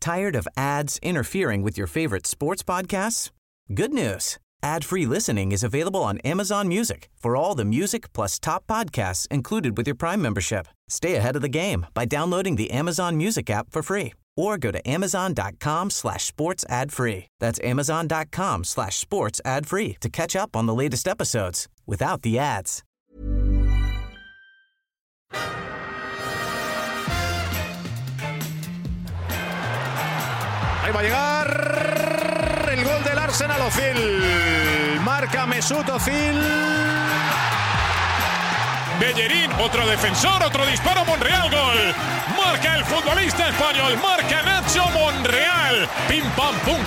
Tired of ads interfering with your favorite sports podcasts? Good news. Ad-free listening is available on Amazon Music for all the music plus top podcasts included with your Prime membership. Stay ahead of the game by downloading the Amazon Music app for free or go to amazon.com/sports ad free. That's amazon.com/sports ad free to catch up on the latest episodes without the ads. Ahí va a llegar el gol del Arsenal. Ozil marca Mesut Ozil. Bellerín, otro defensor, otro disparo, Monreal, gol. Marca el futbolista español, marca Nacho Monreal. Pim pam pum.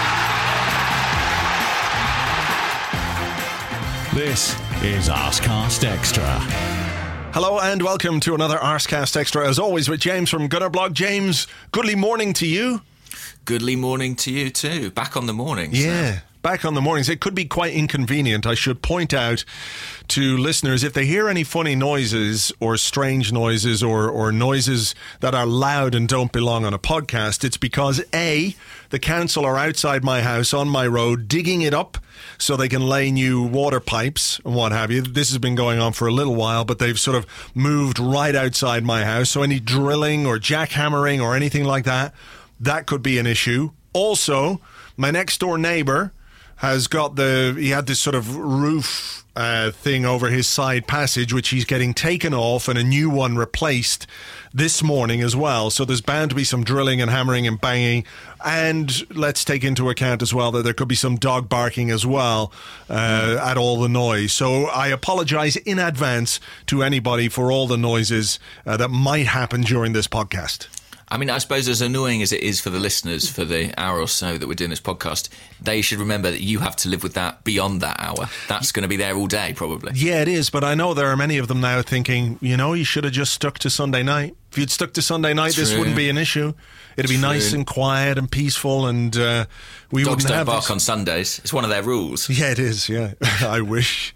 This is Arsecast Extra. Hello and welcome to another Arsecast Extra, as always, with James from Gunnerblog. James, goodly morning to you. Goodly morning to you too. Back on the mornings. Yeah, back on the mornings. It could be quite inconvenient. I should point out to listeners, if they hear any funny noises or strange noises or noises that are loud and don't belong on a podcast, it's because A, the council are outside my house on my road digging it up so they can lay new water pipes and what have you. This has been going on for a little while, but they've sort of moved right outside my house. So any drilling or jackhammering or anything like that, that could be an issue. Also, my next door neighbour has got he had this sort of roof thing over his side passage, which he's getting taken off and a new one replaced this morning as well. So there's bound to be some drilling and hammering and banging. And let's take into account as well that there could be some dog barking as well at all the noise. So I apologise in advance to anybody for all the noises that might happen during this podcast. I mean, I suppose as annoying as it is for the listeners for the hour or so that we're doing this podcast, they should remember that you have to live with that beyond that hour. That's going to be there all day, probably. Yeah, it is. But I know there are many of them now thinking, you should have just stuck to Sunday night. If you'd stuck to Sunday night, this wouldn't be an issue. It'd be nice and quiet and peaceful, and we Dogs wouldn't don't have bark this. on Sundays. It's one of their rules. Yeah, it is. Yeah, I wish.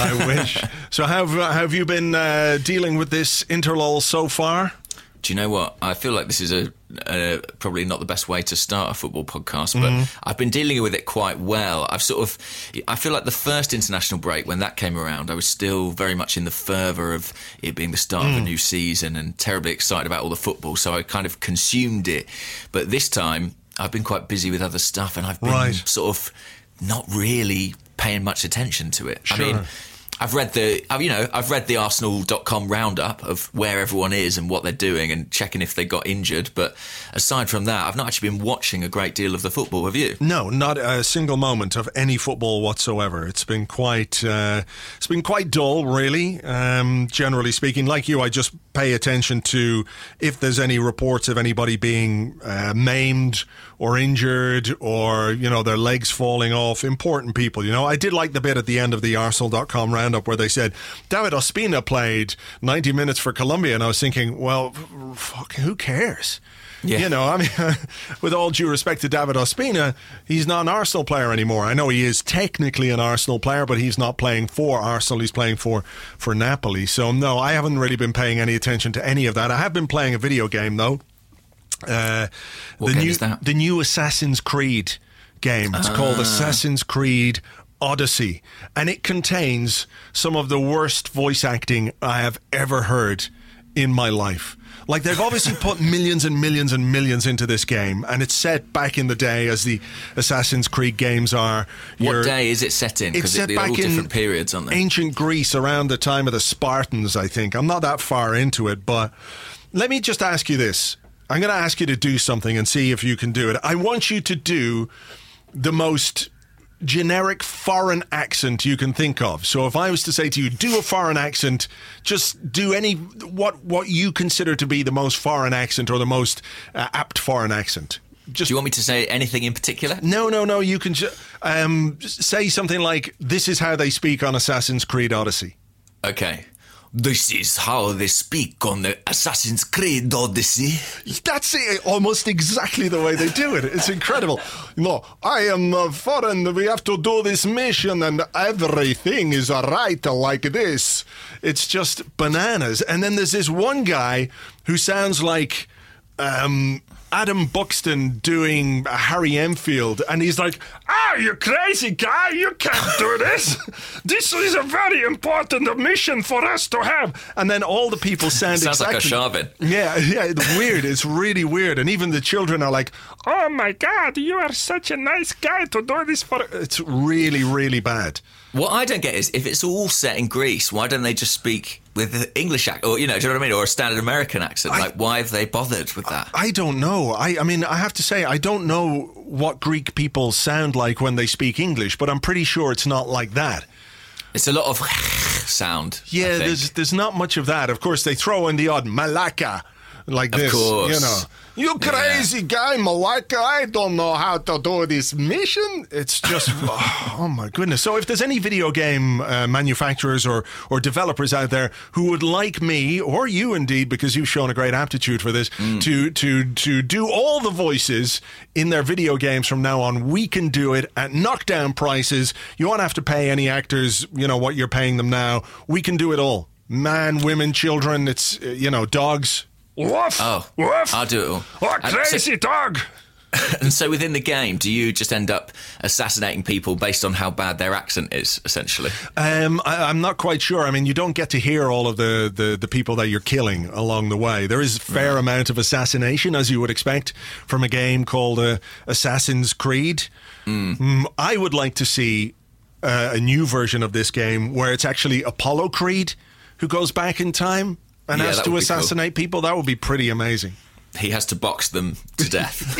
So how have you been dealing with this interlull so far? Do you know what? I feel like this is probably not the best way to start a football podcast, but I've been dealing with it quite well. I feel like the first international break, when that came around, I was still very much in the fervour of it being the start of a new season and terribly excited about all the football, so I kind of consumed it. But this time, I've been quite busy with other stuff, and I've been sort of not really paying much attention to it. Sure. I mean, I've read the Arsenal.com roundup of where everyone is and what they're doing and checking if they got injured. But aside from that, I've not actually been watching a great deal of the football. Have you? No, not a single moment of any football whatsoever. It's been quite dull, really. Generally speaking, like you, I just pay attention to if there's any reports of anybody being maimed or injured or, their legs falling off. Important people, I did like the bit at the end of the Arsenal.com roundup where they said David Ospina played 90 minutes for Colombia, and I was thinking, well, fuck, who cares? Yeah. With all due respect to David Ospina, he's not an Arsenal player anymore. I know he is technically an Arsenal player, but he's not playing for Arsenal. He's playing for Napoli. So, no, I haven't really been paying any attention to any of that. I have been playing a video game, though. What game is that? The new Assassin's Creed game. It's called Assassin's Creed Odyssey, and it contains some of the worst voice acting I have ever heard in my life. Like, they've obviously put millions and millions and millions into this game, and it's set back in the day as the Assassin's Creed games are. What day is it set in? Because they're all different periods, aren't they? Ancient Greece, around the time of the Spartans, I think. I'm not that far into it, but let me just ask you this. I'm going to ask you to do something and see if you can do it. I want you to do the most generic foreign accent you can think of. So if I was to say to you, do a foreign accent, just do what you consider to be the most foreign accent or the most apt foreign accent. Do you want me to say anything in particular? No. You can say something like, this is how they speak on Assassin's Creed Odyssey. Okay. This is how they speak on the Assassin's Creed Odyssey. That's it, almost exactly the way they do it. It's incredible. I am foreign. We have to do this mission and everything is right like this. It's just bananas. And then there's this one guy who sounds like, I Adam Buxton doing Harry Enfield, and he's like, you crazy guy, you can't do this. This is a very important mission for us to have. And then all the people sound Sounds like Arshavin. Yeah, it's weird. It's really weird. And even the children are like, oh my God, you are such a nice guy to do this for... It's really, really bad. What I don't get is, if it's all set in Greece, why don't they just speak with an English accent, or, do you know what I mean, or a standard American accent? Why have they bothered with that? I don't know. I mean, I have to say, I don't know what Greek people sound like when they speak English, but I'm pretty sure it's not like that. It's a lot of sound. Yeah, there's not much of that. Of course, they throw in the odd malaka, like this. Of course. You crazy guy, Malaka, I don't know how to do this mission. It's just, oh my goodness. So if there's any video game manufacturers or developers out there who would like me, or you indeed, because you've shown a great aptitude for this, to do all the voices in their video games from now on, we can do it at knockdown prices. You won't have to pay any actors, what you're paying them now. We can do it all. Man, women, children, it's, dogs. Woof! Oh, woof! I'll do it all. Oh, crazy dog! And so within the game, do you just end up assassinating people based on how bad their accent is, essentially? I'm not quite sure. I mean, you don't get to hear all of the people that you're killing along the way. There is a fair amount of assassination, as you would expect from a game called Assassin's Creed. I would like to see a new version of this game where it's actually Apollo Creed who goes back in time and has to assassinate people. That would be pretty amazing. He has to box them to death.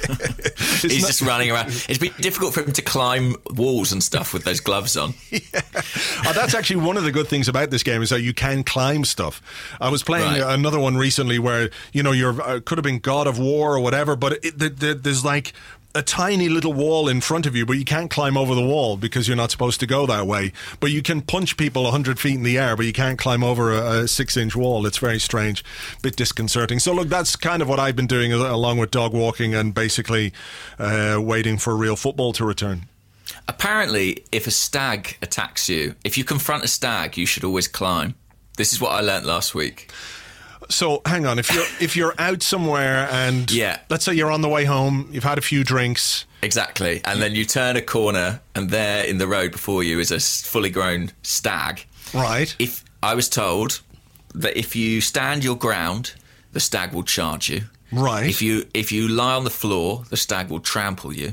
He's just running around. It's been difficult for him to climb walls and stuff with those gloves on. Yeah. That's actually one of the good things about this game, is that you can climb stuff. I was playing another one recently where, you're could have been God of War or whatever, but there's like a tiny little wall in front of you, but you can't climb over the wall because you're not supposed to go that way. But you can punch people 100 feet in the air, but you can't climb over a 6-inch wall. It's very strange, a bit disconcerting. So look, that's kind of what I've been doing, along with dog walking and basically waiting for real football to return. Apparently, if a stag attacks you, if you confront a stag, you should always climb. This is what I learnt last week. So hang on, if you're out somewhere and let's say you're on the way home, you've had a few drinks. Exactly. And then you turn a corner and there in the road before you is a fully grown stag. Right. If I was told that if you stand your ground, the stag will charge you. Right. If you lie on the floor, the stag will trample you.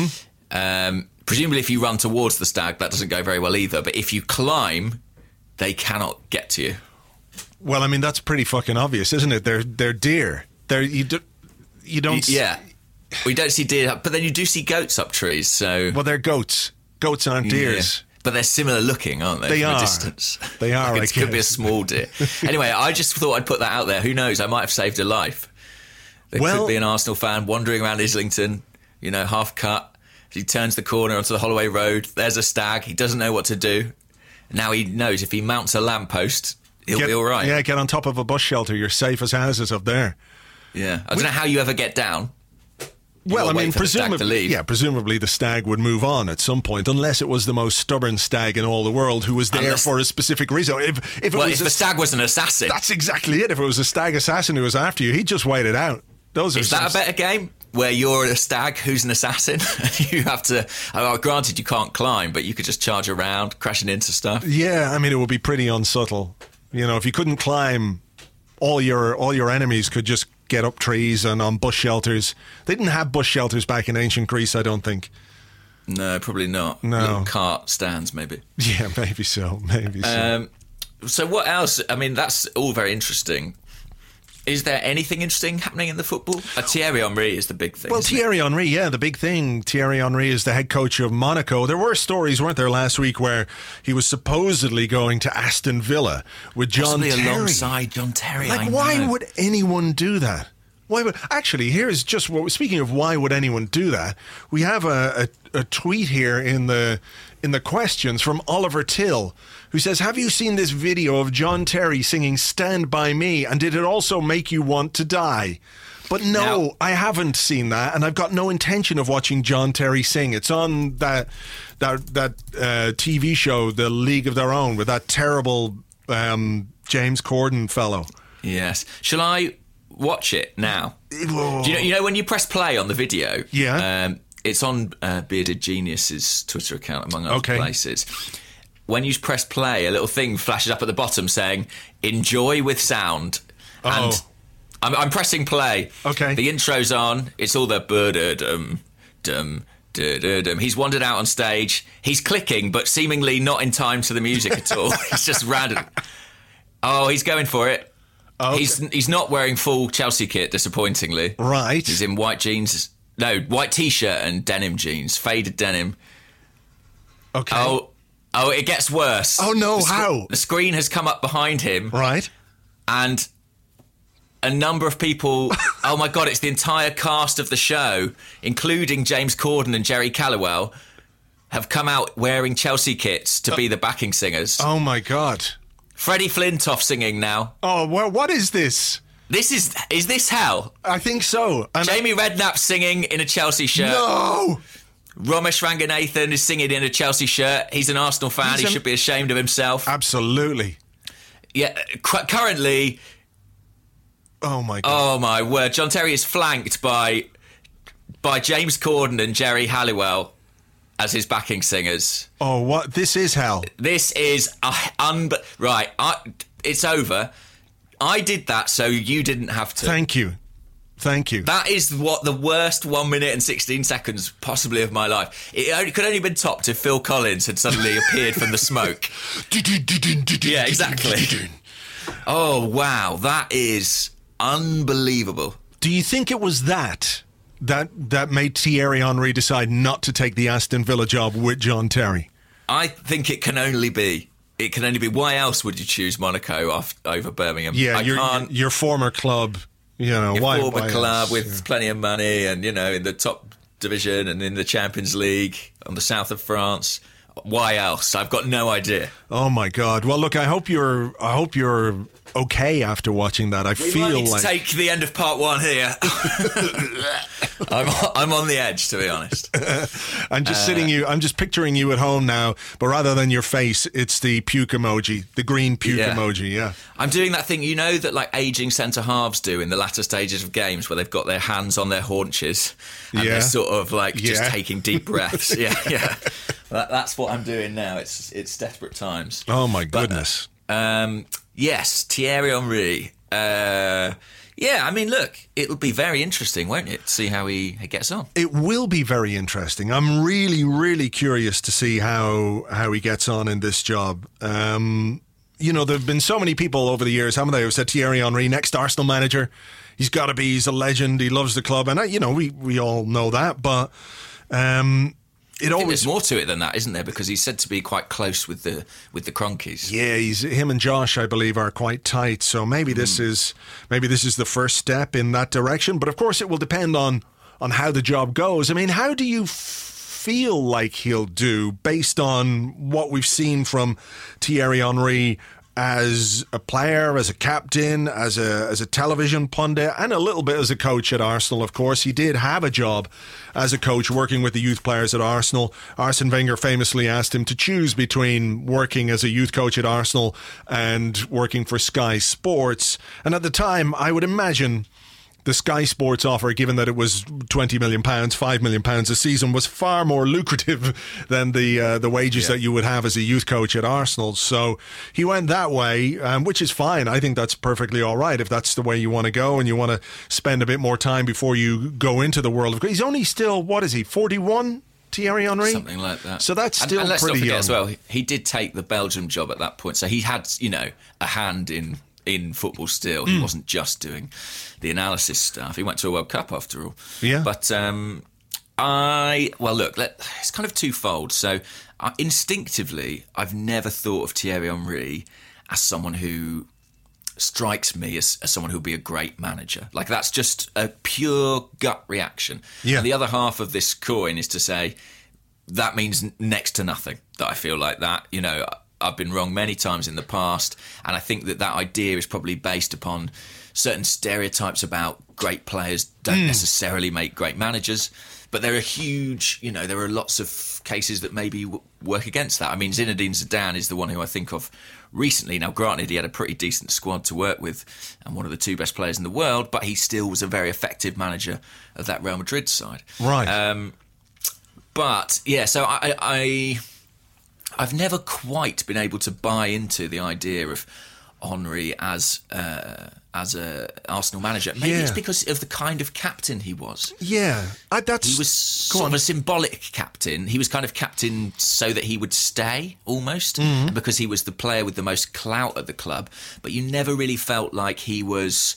Mm-hmm. Presumably if you run towards the stag, that doesn't go very well either. But if you climb, they cannot get to you. Well, I mean, that's pretty fucking obvious, isn't it? They're deer. You don't. Yeah, we don't see deer, but then you do see goats up trees. So they're goats. Goats aren't deers. But they're similar looking, aren't they? They from are. A distance. They are. It could be a small deer. Anyway, I just thought I'd put that out there. Who knows? I might have saved a life. There could be an Arsenal fan wandering around Islington, half cut. He turns the corner onto the Holloway Road. There's a stag. He doesn't know what to do. Now he knows if he mounts a lamppost, he'll be all right. Yeah, get on top of a bus shelter. You're safe as houses up there. Yeah. I don't know how you ever get down. Well, I mean, presumably the stag would move on at some point, unless it was the most stubborn stag in all the world who was there for a specific reason. If the stag was an assassin. That's exactly it. If it was a stag assassin who was after you, he'd just wait it out. Is that a better game? Where you're a stag who's an assassin? You have to... granted, you can't climb, but you could just charge around, crashing into stuff. Yeah, I mean, it would be pretty unsubtle. If you couldn't climb, all your enemies could just get up trees and on bus shelters. They didn't have bus shelters back in ancient Greece, I don't think. No, probably not. No. Little cart stands, maybe. Yeah, maybe so. So what else? I mean, that's all very interesting. Is there anything interesting happening in the football? Thierry Henry is the big thing. Well, Thierry Henry, the big thing. Thierry Henry is the head coach of Monaco. There were stories, weren't there, last week where he was supposedly going to Aston Villa with John Terry. Alongside John Terry. Why would anyone do that? Speaking of why would anyone do that, we have a tweet here in the questions from Oliver Till, who says, have you seen this video of John Terry singing Stand By Me, and did it also make you want to die? But no, I haven't seen that, and I've got no intention of watching John Terry sing. It's on that TV show, The League of Their Own, with that terrible James Corden fellow. Yes. Shall I watch it now. Whoa. Do you know when you press play on the video? Yeah. It's on Bearded Genius's Twitter account, among other places. When you press play, a little thing flashes up at the bottom saying, enjoy with sound. And I'm pressing play. Okay. The intro's on. It's all the dum dum dum. He's wandered out on stage. He's clicking, but seemingly not in time to the music at all. It's just random. Oh, he's going for it. Okay. He's not wearing full Chelsea kit, disappointingly. Right. He's in white jeans. No, white T-shirt and denim jeans. Faded denim. Okay. Oh, it gets worse. Oh, no, how? The screen has come up behind him. Right. And a number of people, oh my God, it's the entire cast of the show, including James Corden and Jerry Halliwell, have come out wearing Chelsea kits to be the backing singers. Oh, my God. Freddie Flintoff singing now. Oh, well, what is this? Is this hell? I think so. And Jamie Redknapp singing in a Chelsea shirt. No! Ramesh Ranganathan is singing in a Chelsea shirt. He's an Arsenal fan. He should be ashamed of himself. Absolutely. Yeah, currently... Oh, my God. Oh, my word. John Terry is flanked by James Corden and Jerry Halliwell as his backing singers. Oh, what? This is hell. This is... right, it's over. I did that so you didn't have to. Thank you. That is what the worst 1 minute and 16 seconds possibly of my life. It could only been topped if Phil Collins had suddenly appeared from the smoke. Yeah, exactly. Oh, wow. That is unbelievable. Do you think it was that made Thierry Henry decide not to take the Aston Villa job with John Terry? I think it can only be. It can only be. Why else would you choose Monaco over Birmingham? Yeah, your former club. Your former club else? with plenty of money and, in the top division and in the Champions League on the south of France. Why else? I've got no idea. Oh, my God. Well, look, I hope you're okay after watching that. We might need to take the end of part one here. I'm on the edge, to be honest. I'm just picturing you at home now, but rather than your face, it's the puke emoji, the green puke emoji. Yeah, I'm doing that thing, that like aging centre halves do in the latter stages of games, where they've got their hands on their haunches and they're sort of like just taking deep breaths. Yeah. That's what I'm doing now. It's desperate times. Oh my goodness. But, yes, Thierry Henry. Look, it'll be very interesting, won't it? See how he gets on. It will be very interesting. I'm really, really curious to see how he gets on in this job. There have been so many people over the years, haven't they, who said Thierry Henry, next Arsenal manager. He's a legend. He loves the club. And, we all know that. But there's more to it than that, isn't there? Because he's said to be quite close with the Kroenkes. Yeah, him and Josh, I believe, are quite tight. So maybe this is the first step in that direction. But of course, it will depend on how the job goes. I mean, how do you feel like he'll do based on what we've seen from Thierry Henry as a player, as a captain, as a television pundit, and a little bit as a coach at Arsenal, of course. He did have a job as a coach working with the youth players at Arsenal. Arsene Wenger famously asked him to choose between working as a youth coach at Arsenal and working for Sky Sports. And at the time, I would imagine the Sky Sports offer, given that it was £20 million, £5 million a season, was far more lucrative than the wages that you would have as a youth coach at Arsenal. So he went that way, which is fine. I think that's perfectly all right if that's the way you want to go and you want to spend a bit more time before you go into the world of... He's only still, 41? Thierry Henry? Something like that. So that's still and let's pretty not forget young. as well, he did take the Belgium job at that point. So he had, a hand in football still. He wasn't just doing the analysis stuff. He went to a World Cup after all. Yeah. But it's kind of twofold. So instinctively, I've never thought of Thierry Henry as someone who strikes me as someone who'll be a great manager. Like, that's just a pure gut reaction. Yeah. And the other half of this coin is to say that means next to nothing that I feel like that. I've been wrong many times in the past, and I think that idea is probably based upon certain stereotypes about great players don't necessarily make great managers. But there are there are lots of cases that maybe work against that. I mean, Zinedine Zidane is the one who I think of recently. Now, granted, he had a pretty decent squad to work with and one of the 2 best players in the world, but he still was a very effective manager of that Real Madrid side. Right. But, yeah, so I've never quite been able to buy into the idea of Henry as a Arsenal manager. Maybe it's because of the kind of captain he was. Yeah, he was sort of a symbolic captain. He was kind of captain so that he would stay, almost, and because he was the player with the most clout at the club. But you never really felt like he was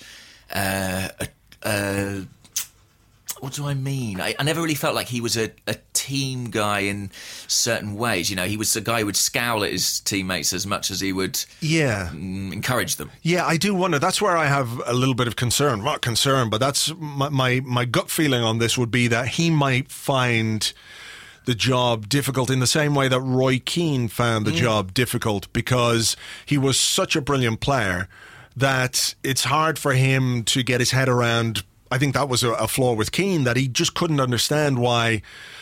what do I mean? I never really felt like he was a team guy in certain ways. He was a guy who would scowl at his teammates as much as he would encourage them. Yeah, I do wonder. That's where I have a little bit of concern. Not concern, but that's my gut feeling on this would be that he might find the job difficult in the same way that Roy Keane found the job difficult, because he was such a brilliant player that it's hard for him to get his head around. I think that was a flaw with Keane, that he just couldn't understand why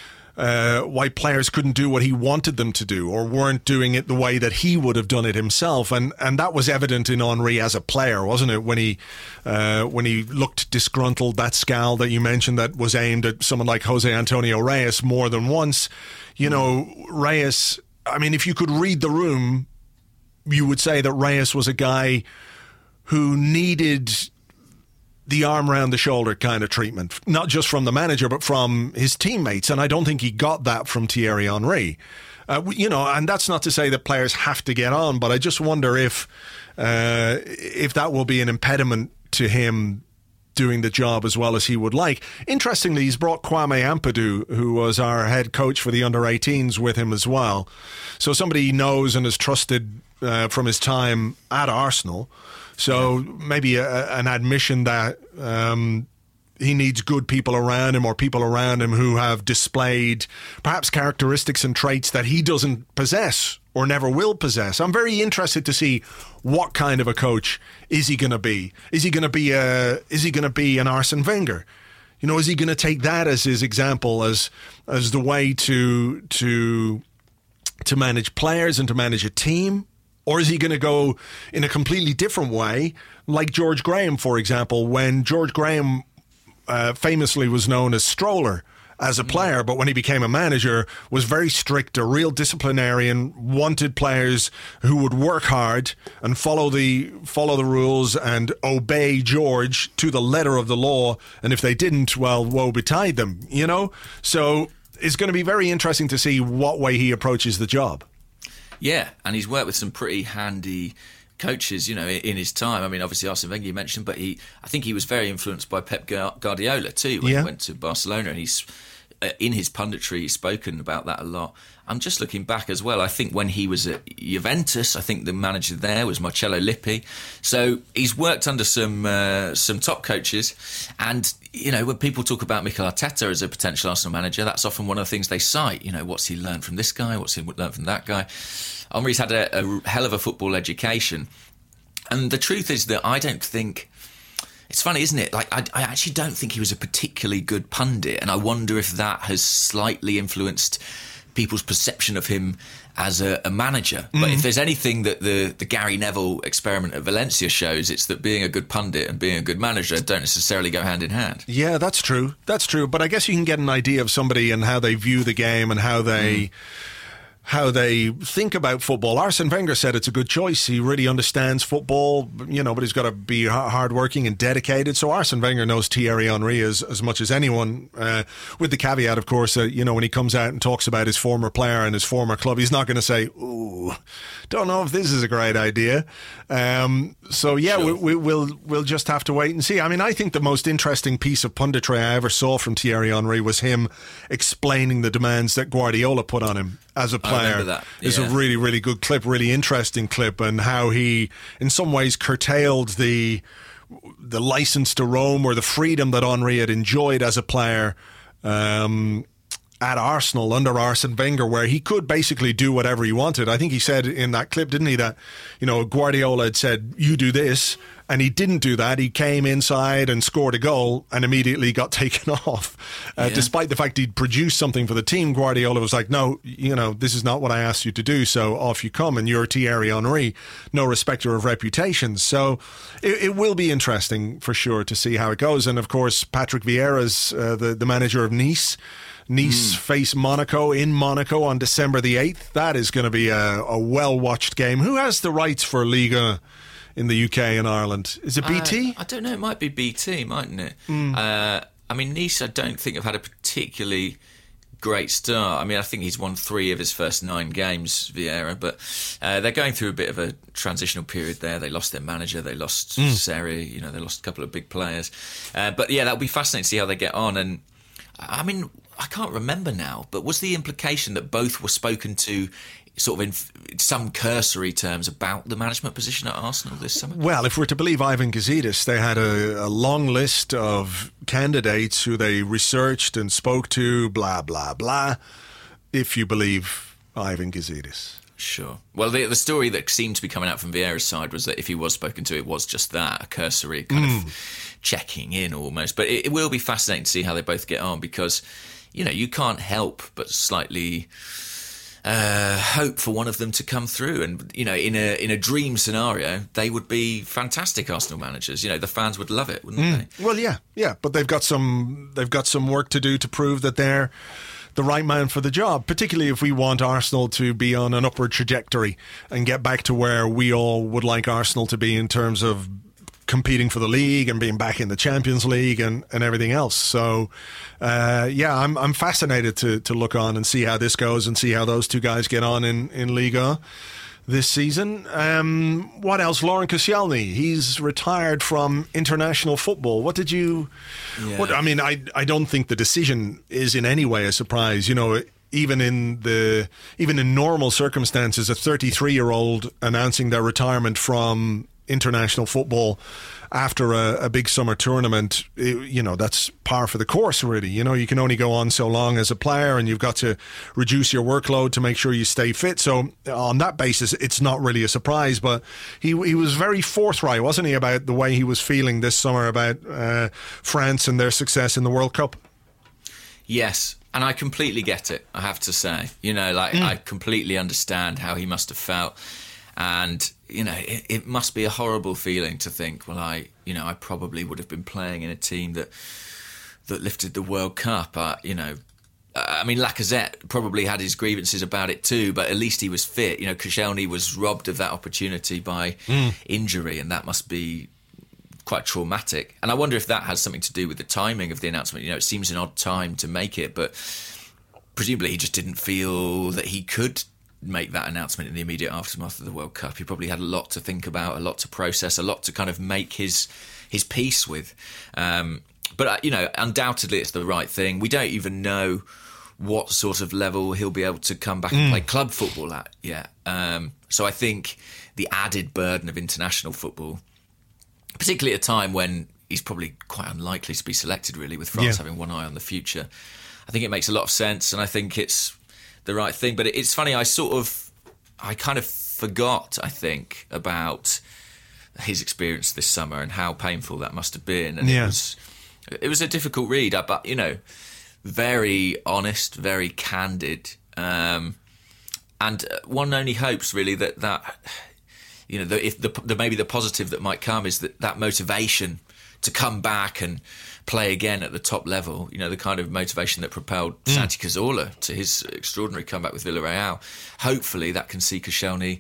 players couldn't do what he wanted them to do, or weren't doing it the way that he would have done it himself. And that was evident in Henry as a player, wasn't it? When he looked disgruntled, that scowl that you mentioned that was aimed at someone like Jose Antonio Reyes more than once. Reyes, I mean, if you could read the room, you would say that Reyes was a guy who needed the arm around the shoulder kind of treatment, not just from the manager, but from his teammates. And I don't think he got that from Thierry Henry. And that's not to say that players have to get on, but I just wonder if that will be an impediment to him doing the job as well as he would like. Interestingly, he's brought Kwame Ampadu, who was our head coach for the under-18s, with him as well. So somebody he knows and has trusted from his time at Arsenal. So maybe an admission that he needs good people around him, or people around him who have displayed perhaps characteristics and traits that he doesn't possess or never will possess. I'm very interested to see what kind of a coach is he going to be. Is he going to be an Arsene Wenger? Is he going to take that as his example, as the way to manage players and to manage a team? Or is he going to go in a completely different way, like George Graham, for example, when George Graham famously was known as Stroller as a player, but when he became a manager was very strict, a real disciplinarian, wanted players who would work hard and follow the rules and obey George to the letter of the law. And if they didn't, well, woe betide them, So it's going to be very interesting to see what way he approaches the job. Yeah, and he's worked with some pretty handy coaches, in his time. I mean, obviously Arsene Wenger you mentioned, but I think he was very influenced by Pep Guardiola too when he went to Barcelona, and he's in his punditry he's spoken about that a lot. I'm just looking back as well. I think when he was at Juventus, I think the manager there was Marcello Lippi. So he's worked under some top coaches, and when people talk about Mikel Arteta as a potential Arsenal manager, that's often one of the things they cite. What's he learned from this guy? What's he learned from that guy? Henry's had a hell of a football education, and the truth is that I don't think. It's funny, isn't it? Like, I actually don't think he was a particularly good pundit, and I wonder if that has slightly influenced people's perception of him as a manager. But if there's anything that the Gary Neville experiment at Valencia shows, it's that being a good pundit and being a good manager don't necessarily go hand in hand. Yeah, that's true. That's true. But I guess you can get an idea of somebody and how they view the game and how they think about football. Arsene Wenger said it's a good choice. He really understands football, but he's got to be hardworking and dedicated. So Arsene Wenger knows Thierry Henry as much as anyone, with the caveat, of course, that, when he comes out and talks about his former player and his former club, he's not going to say, ooh, don't know if this is a great idea. So, yeah, sure. We'll just have to wait and see. I mean, I think the most interesting piece of punditry I ever saw from Thierry Henry was him explaining the demands that Guardiola put on him as a player. It's a really, really good clip, really interesting clip, and how he, in some ways, curtailed the license to roam, or the freedom that Henry had enjoyed as a player at Arsenal under Arsene Wenger, where he could basically do whatever he wanted. I think he said in that clip, didn't he, that Guardiola had said, you do this, And he didn't do that. He came inside and scored a goal and immediately got taken off. Despite the fact he'd produced something for the team, Guardiola was like, no, this is not what I asked you to do, so off you come. And you're Thierry Henry, no respecter of reputations. So it will be interesting for sure to see how it goes. And of course, Patrick Vieira's the manager of Nice. Nice face Monaco in Monaco on December the 8th. That is going to be a well-watched game. Who has the rights for Liga in the UK and Ireland? Is it BT? I don't know. It might be BT, mightn't it? I mean, Nice, I don't think have had a particularly great start. I mean, I think he's won 3 of his first 9 games, Vieira, but they're going through a bit of a transitional period there. They lost their manager, they lost Seri, they lost a couple of big players. But yeah, that'll be fascinating to see how they get on. And I mean, I can't remember now, but was the implication that both were spoken to sort of in some cursory terms about the management position at Arsenal this summer? Well, if we're to believe Ivan Gazidis, they had a long list of candidates who they researched and spoke to, blah, blah, blah, if you believe Ivan Gazidis. Sure. Well, the story that seemed to be coming out from Vieira's side was that if he was spoken to, it was just that, a cursory kind of checking in almost. But it will be fascinating to see how they both get on because, you can't help but slightly hope for one of them to come through. And, in a dream scenario, they would be fantastic Arsenal managers. The fans would love it, wouldn't they? Well, yeah. But they've got some work to do to prove that they're the right man for the job, particularly if we want Arsenal to be on an upward trajectory and get back to where we all would like Arsenal to be in terms of competing for the league and being back in the Champions League and everything else. So, I'm fascinated to look on and see how this goes and see how those two guys get on in Liga this season. What else? Laurent Koscielny, he's retired from international football. What did you... Yeah. I don't think the decision is in any way a surprise. Even in normal circumstances, a 33-year-old announcing their retirement from international football after a big summer tournament, that's par for the course, really. You can only go on so long as a player and you've got to reduce your workload to make sure you stay fit. So on that basis, it's not really a surprise, but he was very forthright, wasn't he, about the way he was feeling this summer about France and their success in the World Cup? Yes. And I completely get it, I have to say. I completely understand how he must have felt. And, it must be a horrible feeling to think, well, I probably would have been playing in a team that lifted the World Cup. Lacazette probably had his grievances about it too, but at least he was fit. Koscielny was robbed of that opportunity by injury, and that must be quite traumatic. And I wonder if that has something to do with the timing of the announcement. It seems an odd time to make it, but presumably he just didn't feel that he could make that announcement in the immediate aftermath of the World Cup. He probably had a lot to think about, a lot to process, a lot to kind of make his peace with. But undoubtedly it's the right thing. We don't even know what sort of level he'll be able to come back and play club football at yet. So I think the added burden of international football, particularly at a time when he's probably quite unlikely to be selected, really, with France having one eye on the future, I think it makes a lot of sense, and I think it's the right thing. But it's funny, I kind of forgot, I think, about his experience this summer and how painful that must have been. And it was a difficult read, but very honest, very candid, and one only hopes really that if maybe the positive that might come is that motivation to come back and play again at the top level, the kind of motivation that propelled Santi Cazorla to his extraordinary comeback with Villarreal. Hopefully that can see Koscielny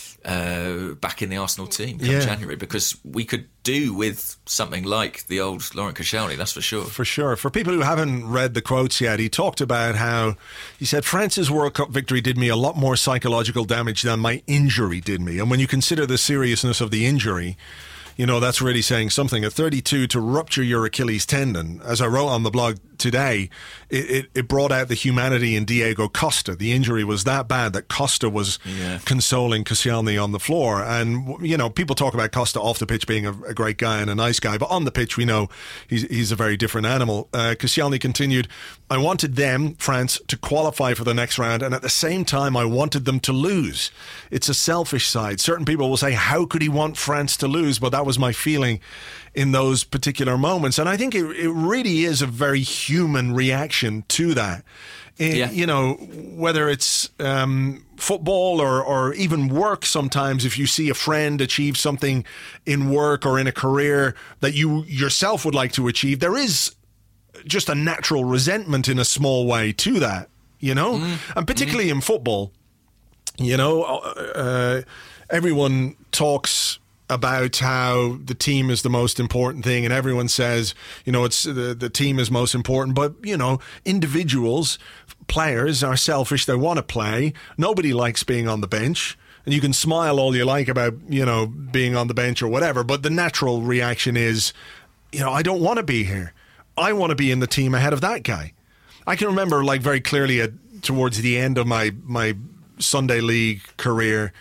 back in the Arsenal team come January, because we could do with something like the old Laurent Koscielny, that's for sure. For sure. For people who haven't read the quotes yet, he talked about how he said, France's World Cup victory did me a lot more psychological damage than my injury did me. And when you consider the seriousness of the injury, that's really saying something. At 32, to rupture your Achilles tendon, as I wrote on the blog today, it brought out the humanity in Diego Costa. The injury was that bad that Costa was consoling Koscielny on the floor. And, you know, people talk about Costa off the pitch being a great guy and a nice guy, but on the pitch we know he's a very different animal. Koscielny continued, I wanted them, France, to qualify for the next round, and at the same time I wanted them to lose. It's a selfish side. Certain people will say, how could he want France to lose? But that was my feeling in those particular moments. And I think it really is a very human reaction to that. You know, whether it's football or even work, sometimes if you see a friend achieve something in work or in a career that you yourself would like to achieve, there is just a natural resentment in a small way to that, you know? And particularly in football, you know, everyone talks about how the team is the most important thing, and everyone says, you know, it's the team is most important. But, you know, individuals, players are selfish. They want to play. Nobody likes being on the bench. And you can smile all you like about, you know, being on the bench or whatever, but the natural reaction is, you know, I don't want to be here. I want to be in the team ahead of that guy. I can remember, like, very clearly towards the end of my Sunday League career,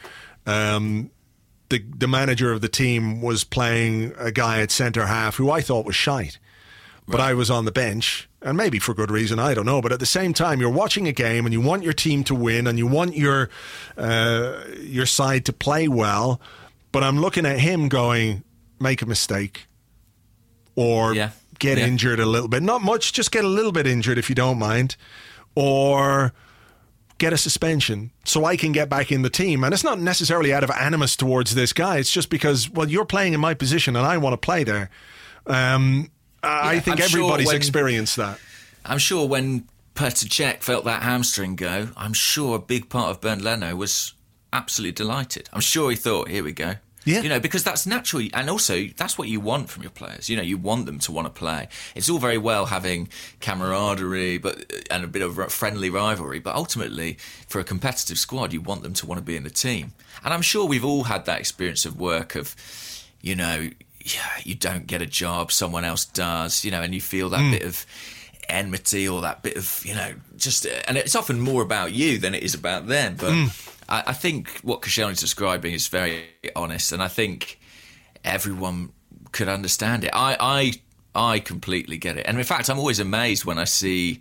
the manager of the team was playing a guy at centre half who I thought was shite. But I was on the bench, and maybe for good reason, I don't know. But at the same time, you're watching a game and you want your team to win and you want your side to play well. But I'm looking at him going, make a mistake or get injured a little bit. Not much, just get a little bit injured if you don't mind. Or get a suspension so I can get back in the team. And it's not necessarily out of animus towards this guy. It's just because, well, you're playing in my position and I want to play there. I think everybody's experienced that. I'm sure when Petr Cech felt that hamstring go, I'm sure a big part of Bernd Leno was absolutely delighted. I'm sure he thought, here we go. Yeah. You know, because that's natural. And also, that's what you want from your players. You know, you want them to want to play. It's all very well having camaraderie and a bit of friendly rivalry. But ultimately, for a competitive squad, you want them to want to be in the team. And I'm sure we've all had that experience of work of, you know, you don't get a job, someone else does, you know, and you feel that bit of enmity or that bit of, you know, just... And it's often more about you than it is about them. But I think what Koscielny's describing is very honest, and I think everyone could understand it. I completely get it. And in fact, I'm always amazed when I see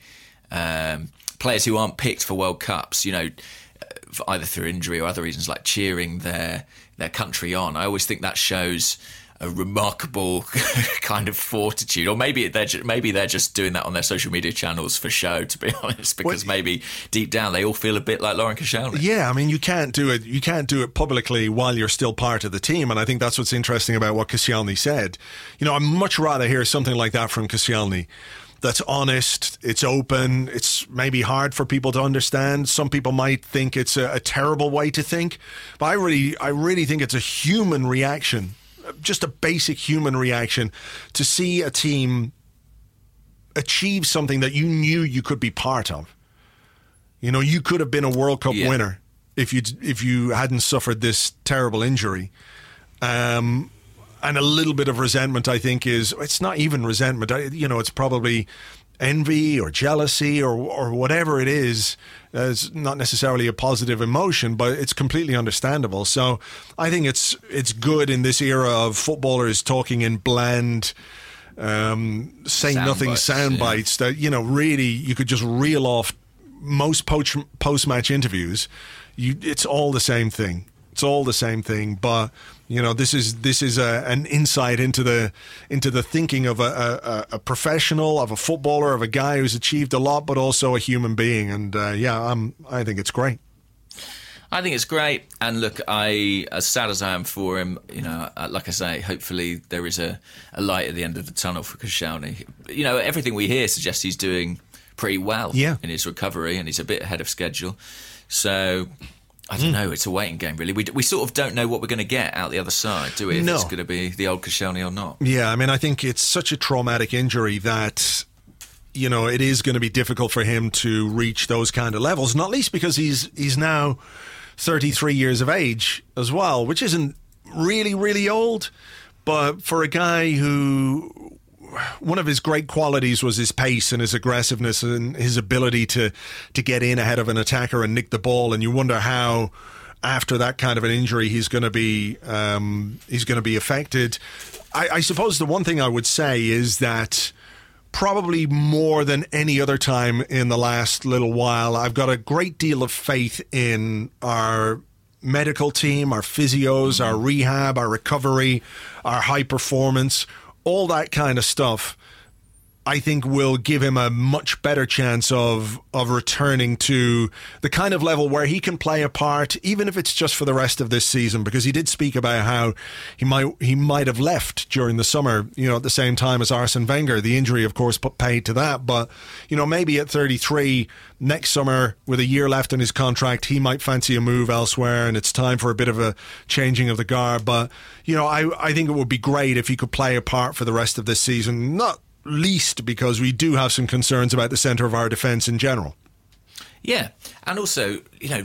players who aren't picked for World Cups, you know, either through injury or other reasons, like cheering their country on. I always think that shows a remarkable kind of fortitude, or maybe they're just doing that on their social media channels for show, to be honest, because maybe deep down they all feel a bit like Laurent Koscielny. Yeah, I mean, you can't do it publicly while you're still part of the team, and I think that's what's interesting about what Koscielny said. You know, I'd much rather hear something like that from Koscielny. That's honest, it's open, it's maybe hard for people to understand. Some people might think it's a terrible way to think, but I really think it's a human reaction, just a basic human reaction, to see a team achieve something that you knew you could be part of. You know, you could have been a World Cup winner if you hadn't suffered this terrible injury. And a little bit of resentment, I think, it's not even resentment. You know, it's probably envy or jealousy or whatever it is. It's not necessarily a positive emotion, but it's completely understandable. So I think it's good in this era of footballers talking in bland, say nothing sound bites that, you know, really you could just reel off most post-match interviews. It's all the same thing. It's all the same thing, but you know, this is an insight into the thinking of a professional, of a footballer, of a guy who's achieved a lot, but also a human being. And I think it's great. I think it's great. And look, as sad as I am for him, you know, like I say, hopefully there is a light at the end of the tunnel for Koscielny. You know, everything we hear suggests he's doing pretty well in his recovery, and he's a bit ahead of schedule. So I don't know. It's a waiting game, really. We sort of don't know what we're going to get out the other side, do we? If it's going to be the old Koscielny or not. Yeah, I mean, I think it's such a traumatic injury that, you know, it is going to be difficult for him to reach those kind of levels, not least because he's now 33 years of age as well, which isn't really, really old. But for a guy who one of his great qualities was his pace and his aggressiveness and his ability to get in ahead of an attacker and nick the ball. And you wonder how, after that kind of an injury, he's going to be affected. I suppose the one thing I would say is that probably more than any other time in the last little while, I've got a great deal of faith in our medical team, our physios, our rehab, our recovery, our high performance, all that kind of stuff. I think will give him a much better chance of returning to the kind of level where he can play a part, even if it's just for the rest of this season, because he did speak about how he might have left during the summer, at the same time as Arsene Wenger. The injury, of course, put paid to that, but, maybe at 33 next summer, with a year left in his contract, he might fancy a move elsewhere, and it's time for a bit of a changing of the guard. But, I think it would be great if he could play a part for the rest of this season, not least because we do have some concerns about the centre of our defence in general. Yeah, and also,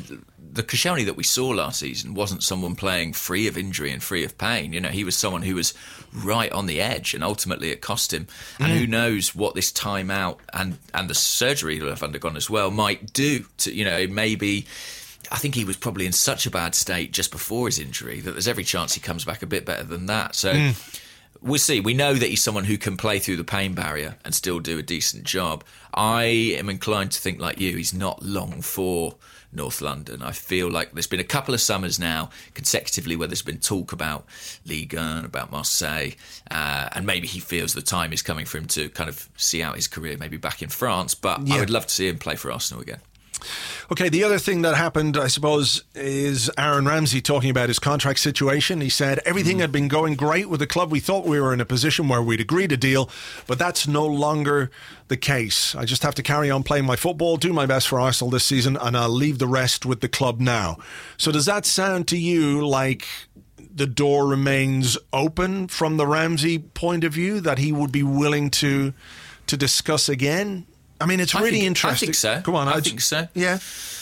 the Koscielny that we saw last season wasn't someone playing free of injury and free of pain. He was someone who was right on the edge, and ultimately it cost him. And who knows what this time out and the surgery he'll have undergone as well might do to, maybe. I think he was probably in such a bad state just before his injury that there's every chance he comes back a bit better than that. So we'll see. We know that he's someone who can play through the pain barrier and still do a decent job. I am inclined to think like you, he's not long for North London. I feel like there's been a couple of summers now consecutively where there's been talk about Ligue 1, about Marseille, and maybe he feels the time is coming for him to kind of see out his career maybe back in France. But I would love to see him play for Arsenal again. Okay, the other thing that happened, I suppose, is Aaron Ramsey talking about his contract situation. He said everything had been going great with the club. We thought we were in a position where we'd agreed a deal, but that's no longer the case. I just have to carry on playing my football, do my best for Arsenal this season, and I'll leave the rest with the club now. So does that sound to you like the door remains open from the Ramsey point of view, that he would be willing to discuss again? I mean, it's really interesting. I think so. Come on. I think so. Yeah.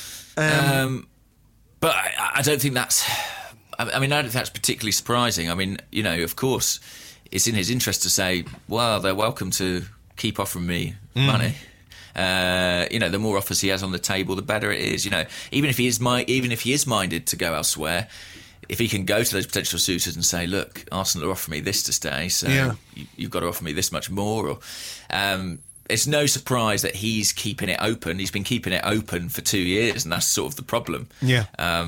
But I don't think that's... I don't think that's particularly surprising. I mean, of course, it's in his interest to say, well, they're welcome to keep offering me money. The more offers he has on the table, the better it is. Even if he is minded to go elsewhere, if he can go to those potential suitors and say, look, Arsenal are offering me this to stay, so you've got to offer me this much more, or... it's no surprise that he's keeping it open. He's been keeping it open for 2 years, and that's sort of the problem. Yeah.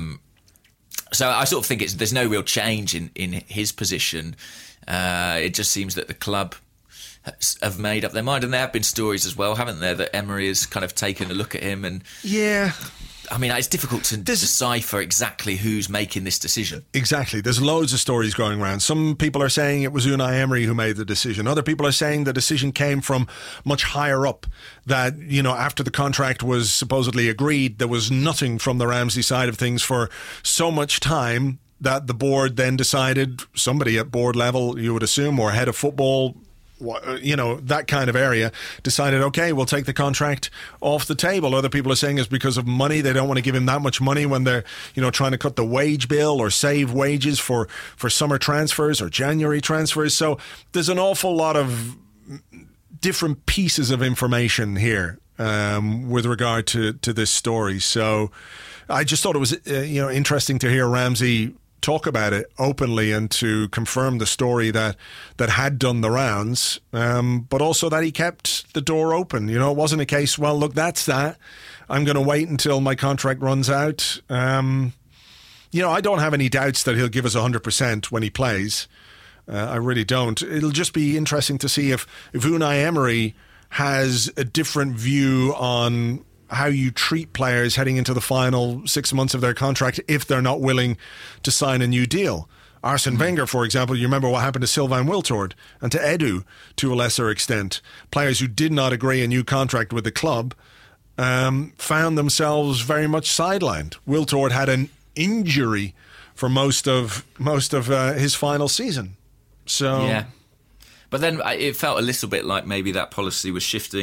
So I sort of think there's no real change in his position. It just seems that the club have made up their mind, and there have been stories as well, haven't there, that Emery has kind of taken a look at him and... Yeah. I mean, it's difficult to decipher exactly who's making this decision. Exactly. There's loads of stories going around. Some people are saying it was Unai Emery who made the decision. Other people are saying the decision came from much higher up, that, after the contract was supposedly agreed, there was nothing from the Ramsey side of things for so much time that the board then decided, somebody at board level, you would assume, or head of football, that kind of area, decided, okay, we'll take the contract off the table. Other people are saying it's because of money. They don't want to give him that much money when they're, trying to cut the wage bill or save wages for summer transfers or January transfers. So there's an awful lot of different pieces of information here with regard to this story. So I just thought it was, interesting to hear Ramsey talk about it openly and to confirm the story that had done the rounds, but also that he kept the door open. It wasn't a case, well, look, that's that. I'm going to wait until my contract runs out. I don't have any doubts that he'll give us 100% when he plays. I really don't. It'll just be interesting to see if Unai Emery has a different view on how you treat players heading into the final 6 months of their contract if they're not willing to sign a new deal. Arsene Wenger, for example, you remember what happened to Sylvain Wiltord and to Edu to a lesser extent. Players who did not agree a new contract with the club found themselves very much sidelined. Wiltord had an injury for most of his final season. So yeah. But then it felt a little bit like maybe that policy was shifting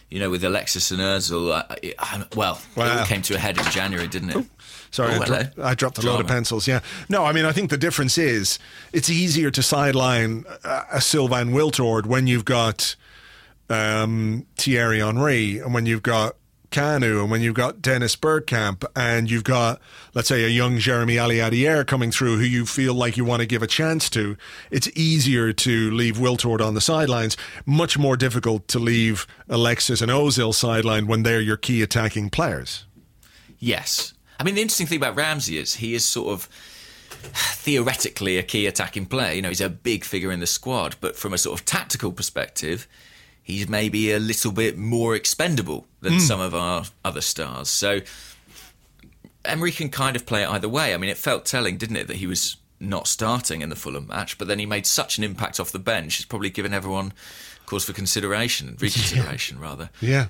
with Alexis and Ozil, it all came to a head in January, didn't it? Sorry, I dropped a load of pencils. Yeah. No, I mean, I think the difference is it's easier to sideline a Sylvain Wiltord when you've got Thierry Henry and when you've got Kanu and when you've got Dennis Bergkamp and you've got, let's say, a young Jeremy Aliadier coming through who you feel like you want to give a chance to. It's easier to leave Wiltord on the sidelines, much more difficult to leave Alexis and Ozil sidelined when they're your key attacking players. Yes. I mean, the interesting thing about Ramsey is he is sort of theoretically a key attacking player. He's a big figure in the squad, but from a sort of tactical perspective, he's maybe a little bit more expendable than some of our other stars. So Emery can kind of play it either way. I mean, it felt telling, didn't it, that he was not starting in the Fulham match, but then he made such an impact off the bench, it's probably given everyone cause for reconsideration, rather. Yeah.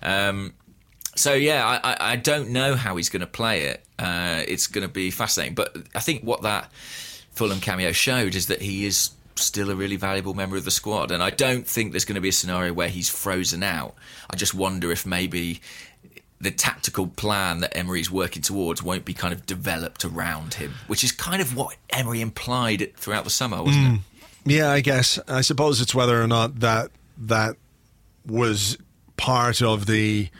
I don't know how he's going to play it. It's going to be fascinating. But I think what that Fulham cameo showed is that he is still a really valuable member of the squad, and I don't think there's going to be a scenario where he's frozen out. I just wonder if maybe the tactical plan that Emery's working towards won't be kind of developed around him, which is kind of what Emery implied throughout the summer, wasn't it? Yeah, I guess. I suppose it's whether or not that was part of the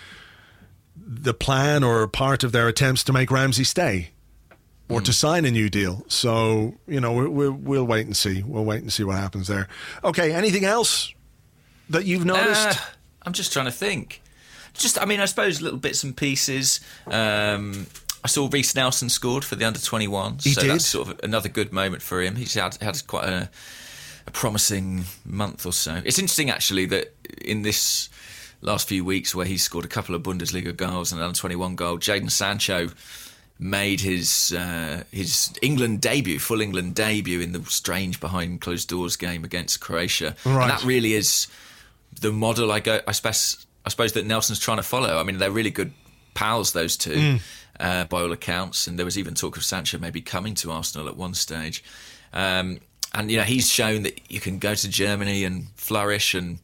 plan or part of their attempts to make Ramsey stay or to sign a new deal. So, we'll wait and see. We'll wait and see what happens there. Okay, anything else that you've noticed? I'm just trying to think. I suppose little bits and pieces. I saw Reece Nelson scored for the under-21s. He did. That's sort of another good moment for him. He's had quite a promising month or so. It's interesting, actually, that in this last few weeks where he's scored a couple of Bundesliga goals and an under-21 goal, Jadon Sancho made his England debut, full England debut in the strange behind closed doors game against Croatia. Right. And that really is the model I suppose that Nelson's trying to follow. I mean, they're really good pals, those two, by all accounts. And there was even talk of Sancho maybe coming to Arsenal at one stage. And he's shown that you can go to Germany and flourish. And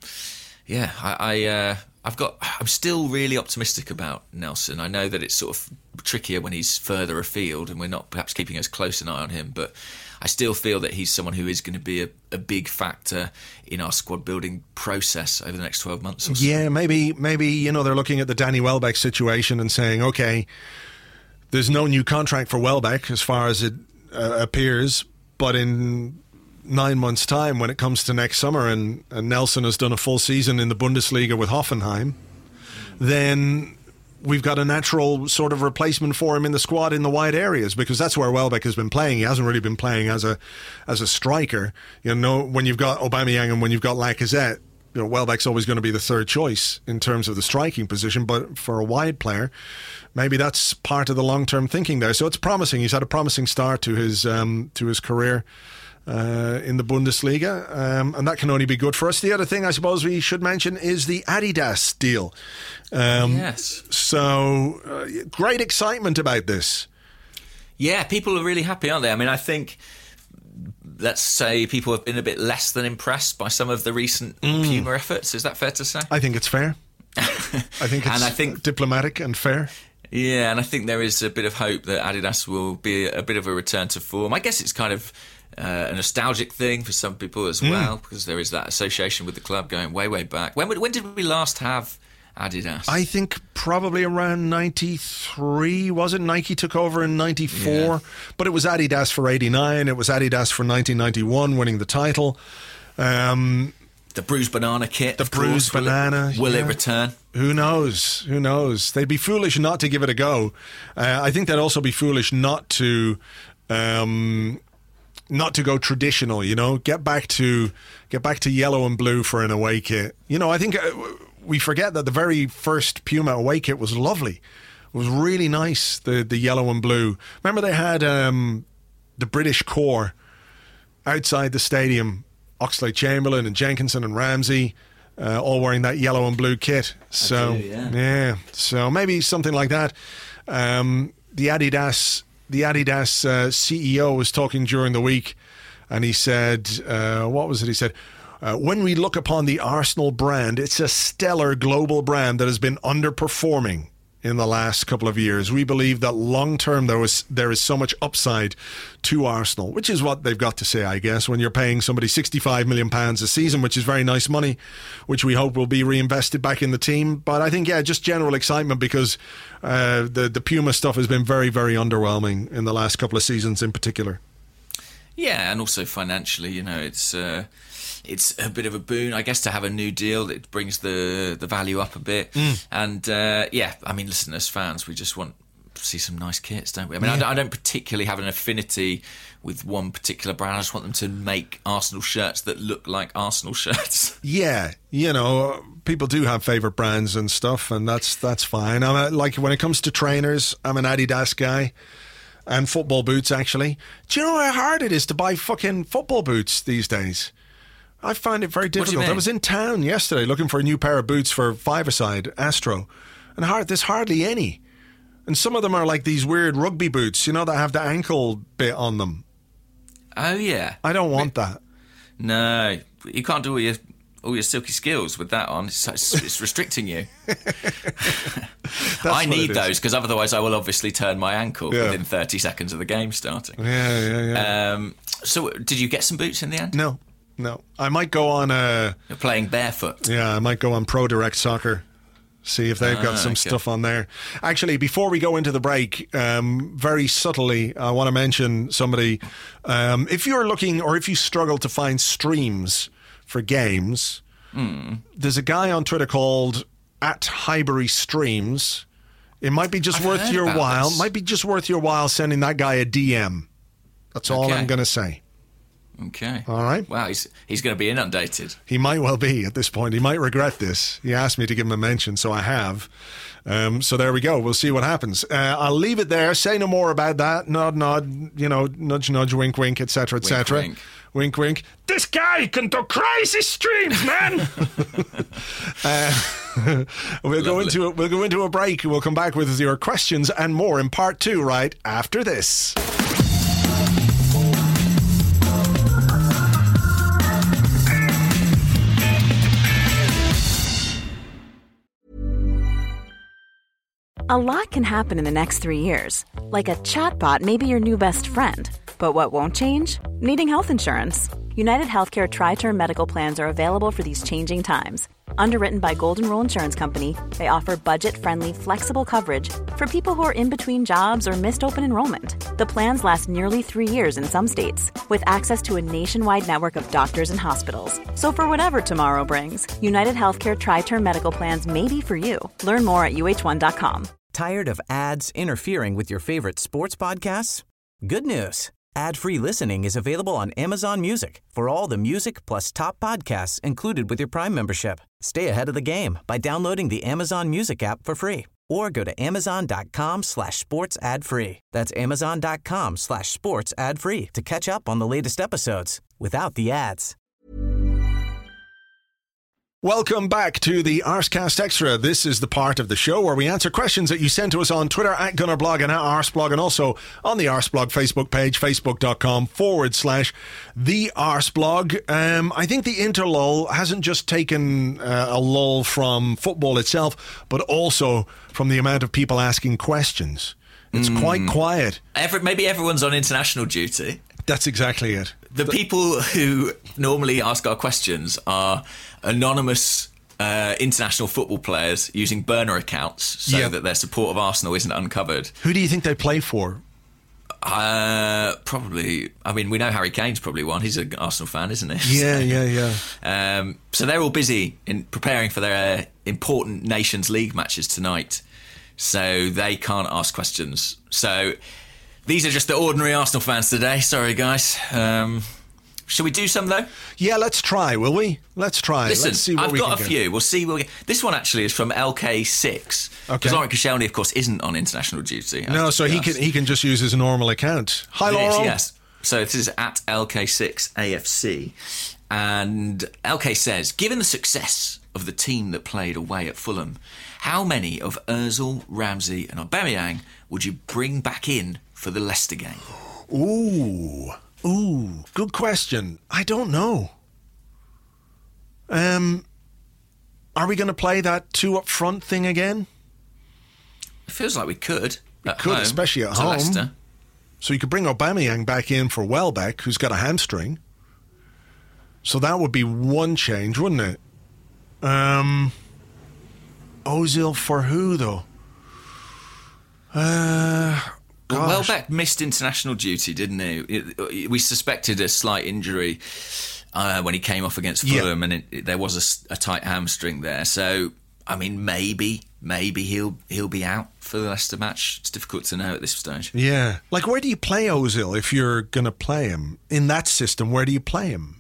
I'm still really optimistic about Nelson. I know that it's sort of trickier when he's further afield and we're not perhaps keeping as close an eye on him, but I still feel that he's someone who is going to be a big factor in our squad building process over the next 12 months or so. Yeah, maybe they're looking at the Danny Welbeck situation and saying, okay, there's no new contract for Welbeck as far as it appears, but in 9 months' time, when it comes to next summer and Nelson has done a full season in the Bundesliga with Hoffenheim, then we've got a natural sort of replacement for him in the squad in the wide areas, because that's where Welbeck has been playing. He hasn't really been playing as a striker. When you've got Aubameyang and when you've got Lacazette, Welbeck's always going to be the third choice in terms of the striking position, but for a wide player, maybe that's part of the long-term thinking there. So it's promising. He's had a promising start to his career in the Bundesliga, and that can only be good for us. The other thing I suppose we should mention is the Adidas deal. Yes. So great excitement about this. Yeah, people are really happy, aren't they? I mean, I think, let's say, people have been a bit less than impressed by some of the recent Puma efforts. Is that fair to say? I think it's fair. I think it's diplomatic and fair. Yeah, and I think there is a bit of hope that Adidas will be a bit of a return to form. I guess it's kind of a nostalgic thing for some people as well, because there is that association with the club going way, way back. When did we last have Adidas? I think probably around 93, was it? Nike took over in 94, yeah. But it was Adidas for 89, it was Adidas for 1991, winning the title. The bruised banana kit. The bruised banana. Will it return? Who knows? Who knows? They'd be foolish not to give it a go. I think they'd also be foolish not to go traditional. Get back to yellow and blue for an away kit. I think we forget that the very first Puma away kit was lovely. It was really nice. The yellow and blue. Remember they had the British Corps outside the stadium. Oxlade-Chamberlain and Jenkinson and Ramsey, all wearing that yellow and blue kit. So, yeah. So maybe something like that. The Adidas CEO was talking during the week, and he said, what was it? He said, when we look upon the Arsenal brand, it's a stellar global brand that has been underperforming in the last couple of years. We believe that long term there is so much upside to Arsenal, which is what they've got to say, I guess, when you're paying somebody £65 million a season, which is very nice money, which we hope will be reinvested back in the team. But I think, just general excitement, because the Puma stuff has been very, very underwhelming in the last couple of seasons in particular. Yeah, and also financially, it's a bit of a boon, I guess, to have a new deal that brings the value up a bit. And listen, as fans, we just want to see some nice kits, don't we? I mean, I don't particularly have an affinity with one particular brand. I just want them to make Arsenal shirts that look like Arsenal shirts. Yeah, people do have favourite brands and stuff, and that's fine. Like when it comes to trainers, I'm an Adidas guy. And football boots, actually. Do you know how hard it is to buy fucking football boots these days? I find it very difficult. I was in town yesterday looking for a new pair of boots for five-a-side, Astro, and there's hardly any. And some of them are like these weird rugby boots, that have the ankle bit on them. Oh, yeah. I don't want that. No, you can't do all your silky skills with that on. It's restricting you. I need those, because otherwise I will obviously turn my ankle within 30 seconds of the game starting. Yeah. So did you get some boots in the end? No. I might go on... You're playing barefoot. Yeah, I might go on Pro Direct Soccer, see if they've got some stuff on there. Actually, before we go into the break, very subtly, I want to mention somebody. If you're looking, or if you struggle to find streams for games, there's a guy on Twitter called @HighburyStreams. It might be just worth your while. Might be just worth your while sending that guy a DM. That's all I'm going to say. Okay. All right. Wow, he's going to be inundated. He might well be at this point. He might regret this. He asked me to give him a mention, so I have. So there we go. We'll see what happens. I'll leave it there. Say no more about that. Nod, nudge, nudge, wink, wink, etc., etc. Wink, wink. This guy can do crazy streams, man. We'll go into a break. We'll come back with your questions and more in part 2 right after this. A lot can happen in the next 3 years. Like a chatbot may be your new best friend. But what won't change? Needing health insurance. United Healthcare Tri-Term Medical Plans are available for these changing times. Underwritten by Golden Rule Insurance Company, they offer budget-friendly, flexible coverage for people who are in between jobs or missed open enrollment. The plans last nearly 3 years in some states, with access to a nationwide network of doctors and hospitals. So for whatever tomorrow brings, United Healthcare Tri-Term Medical Plans may be for you. Learn more at uh1.com. Tired of ads interfering with your favorite sports podcasts? Good news. Ad-free listening is available on Amazon Music for all the music plus top podcasts included with your Prime membership. Stay ahead of the game by downloading the Amazon Music app for free or go to amazon.com/sports ad free. That's amazon.com/sports ad free to catch up on the latest episodes without the ads. Welcome back to the Arscast Extra. This is the part of the show where we answer questions that you send to us on Twitter @GunnerBlog and @Arsblog, and also on the Arsblog Facebook page, facebook.com/the Arsblog. I think the interlull hasn't just taken a lull from football itself, but also from the amount of people asking questions. It's quite quiet. Maybe everyone's on international duty. That's exactly it. The people who normally ask our questions are anonymous international football players using burner accounts so that their support of Arsenal isn't uncovered. Who do you think they play for? Probably. I mean, we know Harry Kane's probably one. He's an Arsenal fan, isn't he? Yeah. So they're all busy in preparing for their important Nations League matches tonight. So they can't ask questions. So these are just the ordinary Arsenal fans today. Sorry, guys. Shall we do some, though? Yeah, let's try, will we? Let's try. Listen, let's see what I've we got can a few. We'll see. This one actually is from LK6. Because Laurent Koscielny, of course, isn't on international duty. No, so he can just use his normal account. Hi, Laurent. Yes. So this is at LK6AFC. And LK says, given the success of the team that played away at Fulham, how many of Ozil, Ramsey and Aubameyang would you bring back in for the Leicester game? Ooh, good question. I don't know. Are we going to play that 2 up front thing again? It feels like we could. We could, especially at home. Leicester. So you could bring Aubameyang back in for Welbeck, who's got a hamstring. So that would be one change, wouldn't it? Ozil for who, though? Welbeck missed international duty, didn't he? We suspected a slight injury when he came off against Fulham, and there was a tight hamstring there. So, I mean, maybe he'll be out for the Leicester match. It's difficult to know at this stage. Yeah. Like, where do you play Ozil if you're going to play him? In that system, where do you play him?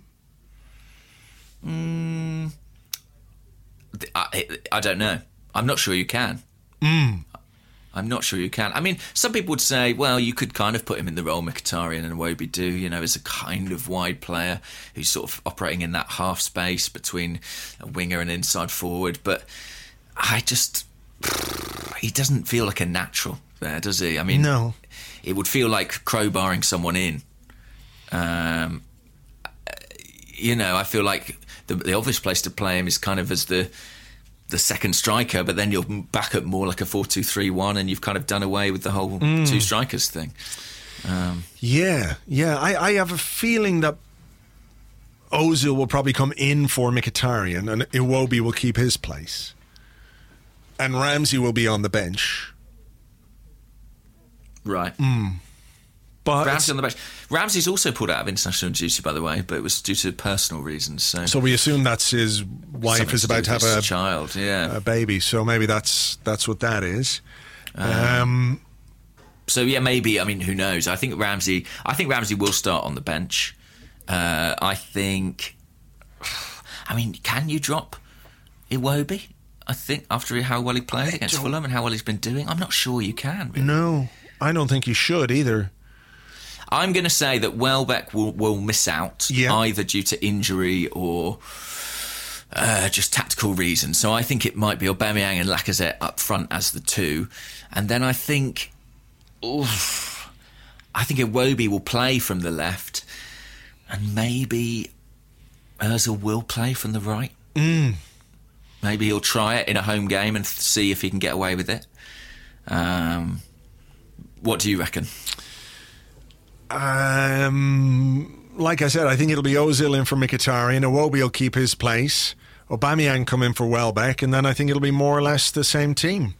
I don't know. I'm not sure you can. I'm not sure you can. I mean, some people would say, well, you could kind of put him in the role Mkhitaryan and Iwobi do, you know, as a kind of wide player who's sort of operating in that half space between a winger and inside forward. But he doesn't feel like a natural there, does he? I mean, no. It would feel like crowbarring someone in. You know, I feel like the obvious place to play him is kind of as the second striker, but then you're back at more like a 4-2-3-1, and you've kind of done away with the whole two strikers thing. I have a feeling that Ozil will probably come in for Mkhitaryan, and Iwobi will keep his place, and Ramsey will be on the bench. Right. But Ramsey on the bench. Ramsey's also pulled out of international duty, by the way, but it was due to personal reasons. So we assume that's his wife is about to have a child, a baby. So maybe that's what that is. So yeah, maybe. I mean, who knows? I think Ramsey will start on the bench. I mean, can you drop Iwobi? I think after how well he played against Fulham and how well he's been doing, I'm not sure you can. Really. No, I don't think you should either. I'm going to say that Welbeck will miss out, either due to injury or just tactical reasons. So I think it might be Aubameyang and Lacazette up front as the two. And then I think Iwobi will play from the left, and maybe Ozil will play from the right. Maybe he'll try it in a home game and see if he can get away with it. What do you reckon? Like I said, I think it'll be Ozil in for Mkhitaryan. Iwobi will keep his place. Aubameyang come in for Welbeck, and then I think it'll be more or less the same team.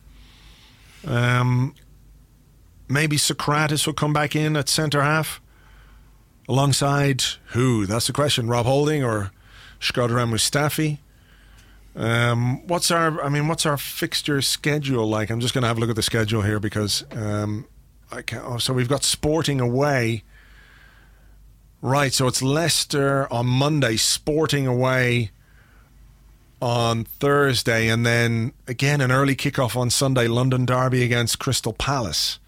Maybe Socrates will come back in at centre half alongside who? That's the question. Rob Holding or Shkodran Mustafi? What's our fixture schedule like? I'm just going to have a look at the schedule here because so we've got Sporting away. Right, so it's Leicester on Monday, Sporting away on Thursday, and then again an early kickoff on Sunday, London Derby against Crystal Palace.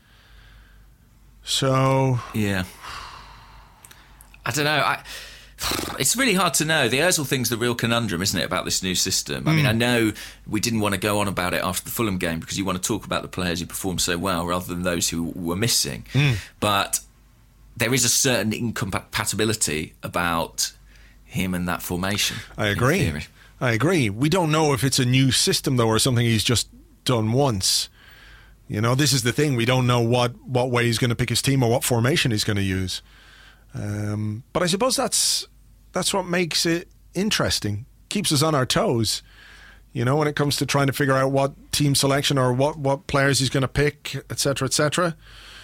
So yeah, I don't know. It's really hard to know. The Ozil thing's the real conundrum, isn't it, about this new system? I mean, I know we didn't want to go on about it after the Fulham game because you want to talk about the players who performed so well rather than those who were missing. But there is a certain incompatibility about him and that formation. I agree. We don't know if it's a new system, though, or something he's just done once. You know, this is the thing. We don't know what way he's going to pick his team or what formation he's going to use. But I suppose that's what makes it interesting. Keeps us on our toes, you know, when it comes to trying to figure out what team selection or what players he's going to pick, etc., etc.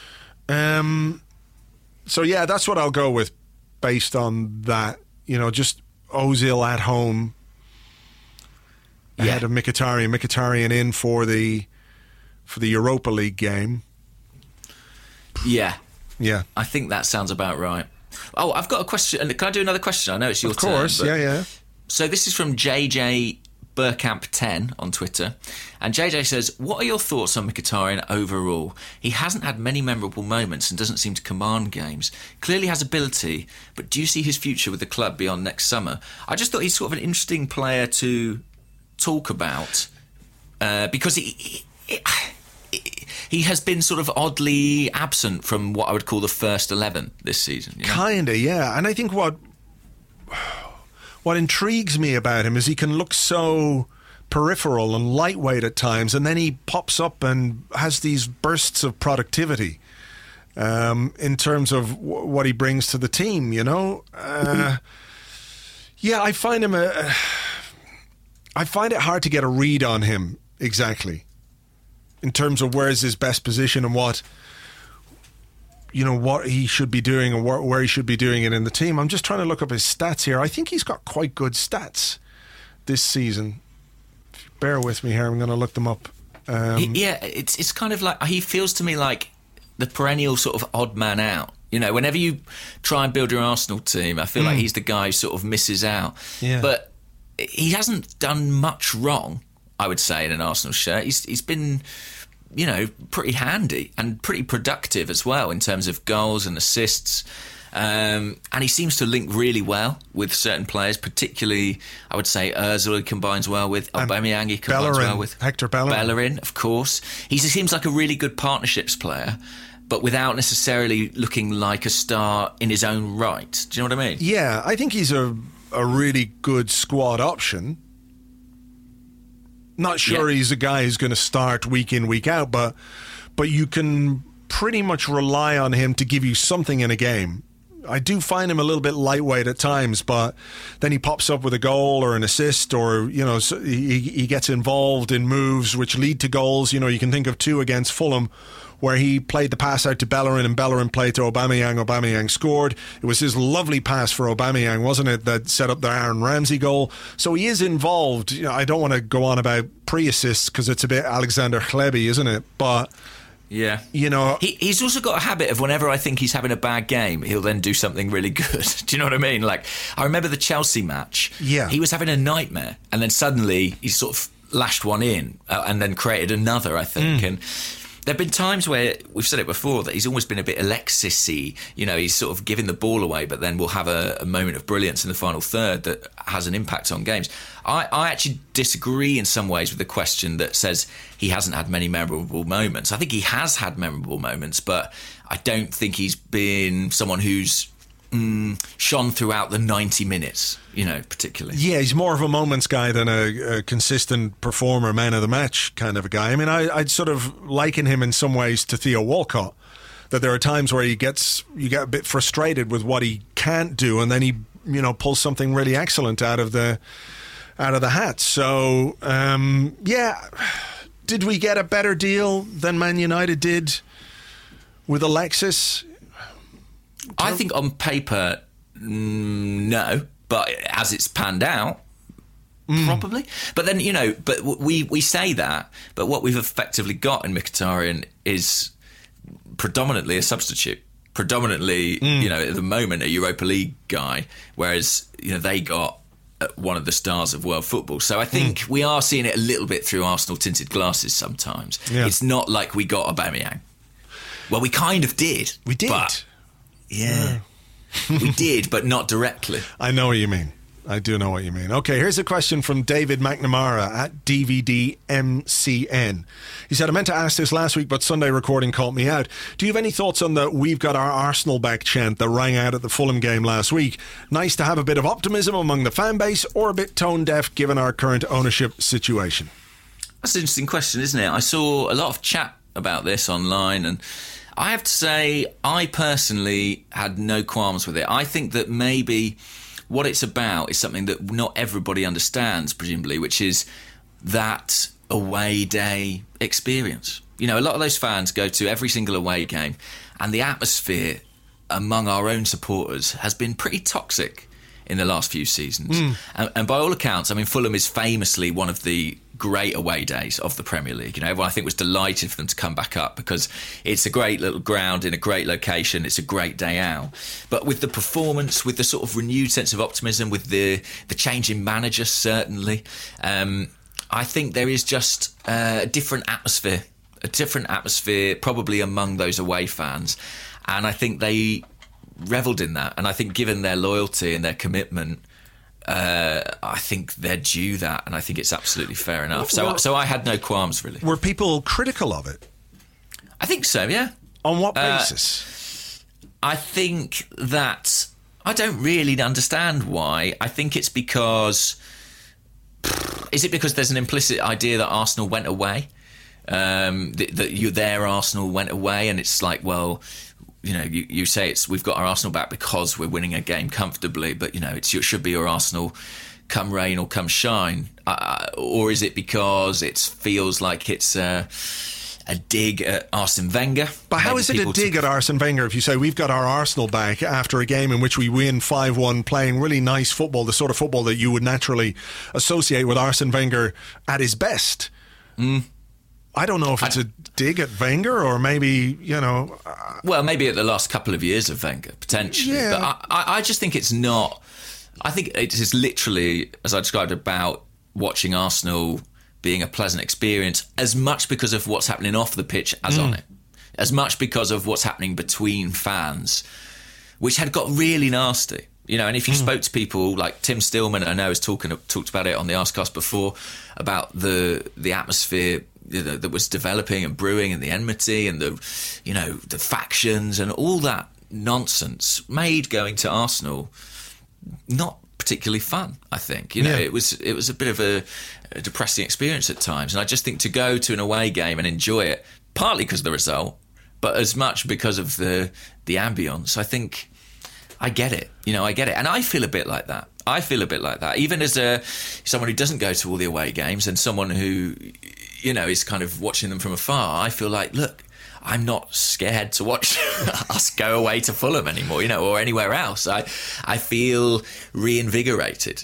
So yeah, that's what I'll go with based on that. You know, just Ozil at home ahead of Mkhitaryan. Mkhitaryan in for the Europa League game. Yeah. Yeah. I think that sounds about right. Oh, I've got a question. Can I do another question? I know it's your turn. Of course, yeah. So this is from JJ Burkamp10 on Twitter. And JJ says, what are your thoughts on Mkhitaryan overall? He hasn't had many memorable moments and doesn't seem to command games. Clearly has ability, but do you see his future with the club beyond next summer? I just thought he's sort of an interesting player to talk about because he has been sort of oddly absent from what I would call the first 11 this season. You know? Kinda, yeah. And I think what what intrigues me about him is he can look so peripheral and lightweight at times, and then he pops up and has these bursts of productivity in terms of what he brings to the team, you know. Yeah, I find him I find it hard to get a read on him exactly in terms of where's his best position and what he should be doing and where he should be doing it in the team. I'm just trying to look up his stats here. I think he's got quite good stats this season. Bear with me here. I'm going to look them up. It's kind of like, he feels to me like the perennial sort of odd man out. You know, whenever you try and build your Arsenal team, I feel like he's the guy who sort of misses out. Yeah. But he hasn't done much wrong, I would say, in an Arsenal shirt. He's been, you know, pretty handy and pretty productive as well in terms of goals and assists. And he seems to link really well with certain players, particularly, I would say, Ozil he combines well with, Aubameyang he combines well with. Hector Bellerin, of course. He seems like a really good partnerships player, but without necessarily looking like a star in his own right. Do you know what I mean? Yeah, I think he's a really good squad option. Not sure he's a guy who's going to start week in, week out, but you can pretty much rely on him to give you something in a game. I do find him a little bit lightweight at times, but then he pops up with a goal or an assist, or, you know, so he gets involved in moves which lead to goals. You know, you can think of 2 against Fulham where he played the pass out to Bellerin and Bellerin played to Aubameyang. Aubameyang scored. It was his lovely pass for Aubameyang, wasn't it, that set up the Aaron Ramsey goal. So he is involved. You know, I don't want to go on about pre-assists because it's a bit Alexander Hleby, isn't it? But yeah, you know, he's also got a habit of whenever I think he's having a bad game, he'll then do something really good. Do you know what I mean? Like, I remember the Chelsea match. Yeah, he was having a nightmare, and then suddenly he sort of lashed one in and then created another, I think. And there have been times where, we've said it before, that he's always been a bit Alexis-y. You know, he's sort of giving the ball away, but then will have a moment of brilliance in the final third that has an impact on games. I actually disagree in some ways with the question that says he hasn't had many memorable moments. I think he has had memorable moments, but I don't think he's been someone who's shone throughout the 90 minutes, you know, particularly. Yeah, he's more of a moments guy than a consistent performer, man of the match kind of a guy. I mean, I'd sort of liken him in some ways to Theo Walcott, that there are times where you get a bit frustrated with what he can't do, and then he, you know, pulls something really excellent out of the hat. So, yeah, did we get a better deal than Man United did with Alexis? I think on paper, no, but as it's panned out, probably. But then, you know, but we say that, but what we've effectively got in Mkhitaryan is predominantly a substitute. Predominantly, you know, at the moment, a Europa League guy, whereas, you know, they got one of the stars of world football. So I think we are seeing it a little bit through Arsenal tinted glasses sometimes. Yeah. It's not like we got Aubameyang. Well, we kind of did. We did. But yeah. We did, but not directly. I know what you mean. I do know what you mean. Okay, here's a question from David McNamara at DVDMCN. He said, I meant to ask this last week, but Sunday recording caught me out. Do you have any thoughts on the "We've got our Arsenal back" chant that rang out at the Fulham game last week? Nice to have a bit of optimism among the fan base, or a bit tone deaf given our current ownership situation? That's an interesting question, isn't it? I saw a lot of chat about this online, and I have to say, I personally had no qualms with it. I think that maybe what it's about is something that not everybody understands, presumably, which is that away day experience. You know, a lot of those fans go to every single away game, and the atmosphere among our own supporters has been pretty toxic in the last few seasons. And by all accounts, I mean, Fulham is famously one of the great away days of the Premier League. You know, everyone I think was delighted for them to come back up because it's a great little ground in a great location. It's a great day out. But with the performance, with the sort of renewed sense of optimism, with the change in manager, certainly, I think there is just a different atmosphere probably among those away fans. And I think they revelled in that. And I think given their loyalty and their commitment, I think they're due that, and I think it's absolutely fair enough. So I had no qualms, really. Were people critical of it? I think so, yeah. On what basis? I think that I don't really understand why. I think it's because... Is it because there's an implicit idea that Arsenal went away? Their Arsenal went away, and it's like, well, you know, you say we've got our Arsenal back because we're winning a game comfortably, but, you know, it should be your Arsenal come rain or come shine. Or is it because it feels like it's a dig at Arsene Wenger? But how is it a dig at Arsene Wenger if you say we've got our Arsenal back after a game in which we win 5-1, playing really nice football, the sort of football that you would naturally associate with Arsene Wenger at his best? I don't know if it's a dig at Wenger or maybe, you know... Well, maybe at the last couple of years of Wenger, potentially. Yeah. But I just think it's not... I think it is literally, as I described, about watching Arsenal being a pleasant experience, as much because of what's happening off the pitch as on it. As much because of what's happening between fans, which had got really nasty. You know, and if you spoke to people like Tim Stillman, I know has talked about it on the Arsecast before, about the atmosphere, you know, that was developing and brewing, and the enmity and the factions and all that nonsense made going to Arsenal not particularly fun. I think, you know, it was a bit of a depressing experience at times, and I just think to go to an away game and enjoy it, partly because of the result, but as much because of the ambience. I think I get it. You know, I get it, and I feel a bit like that. Even as someone who doesn't go to all the away games and someone who, you know, is kind of watching them from afar. I feel like, look, I'm not scared to watch us go away to Fulham anymore, you know, or anywhere else. I feel reinvigorated.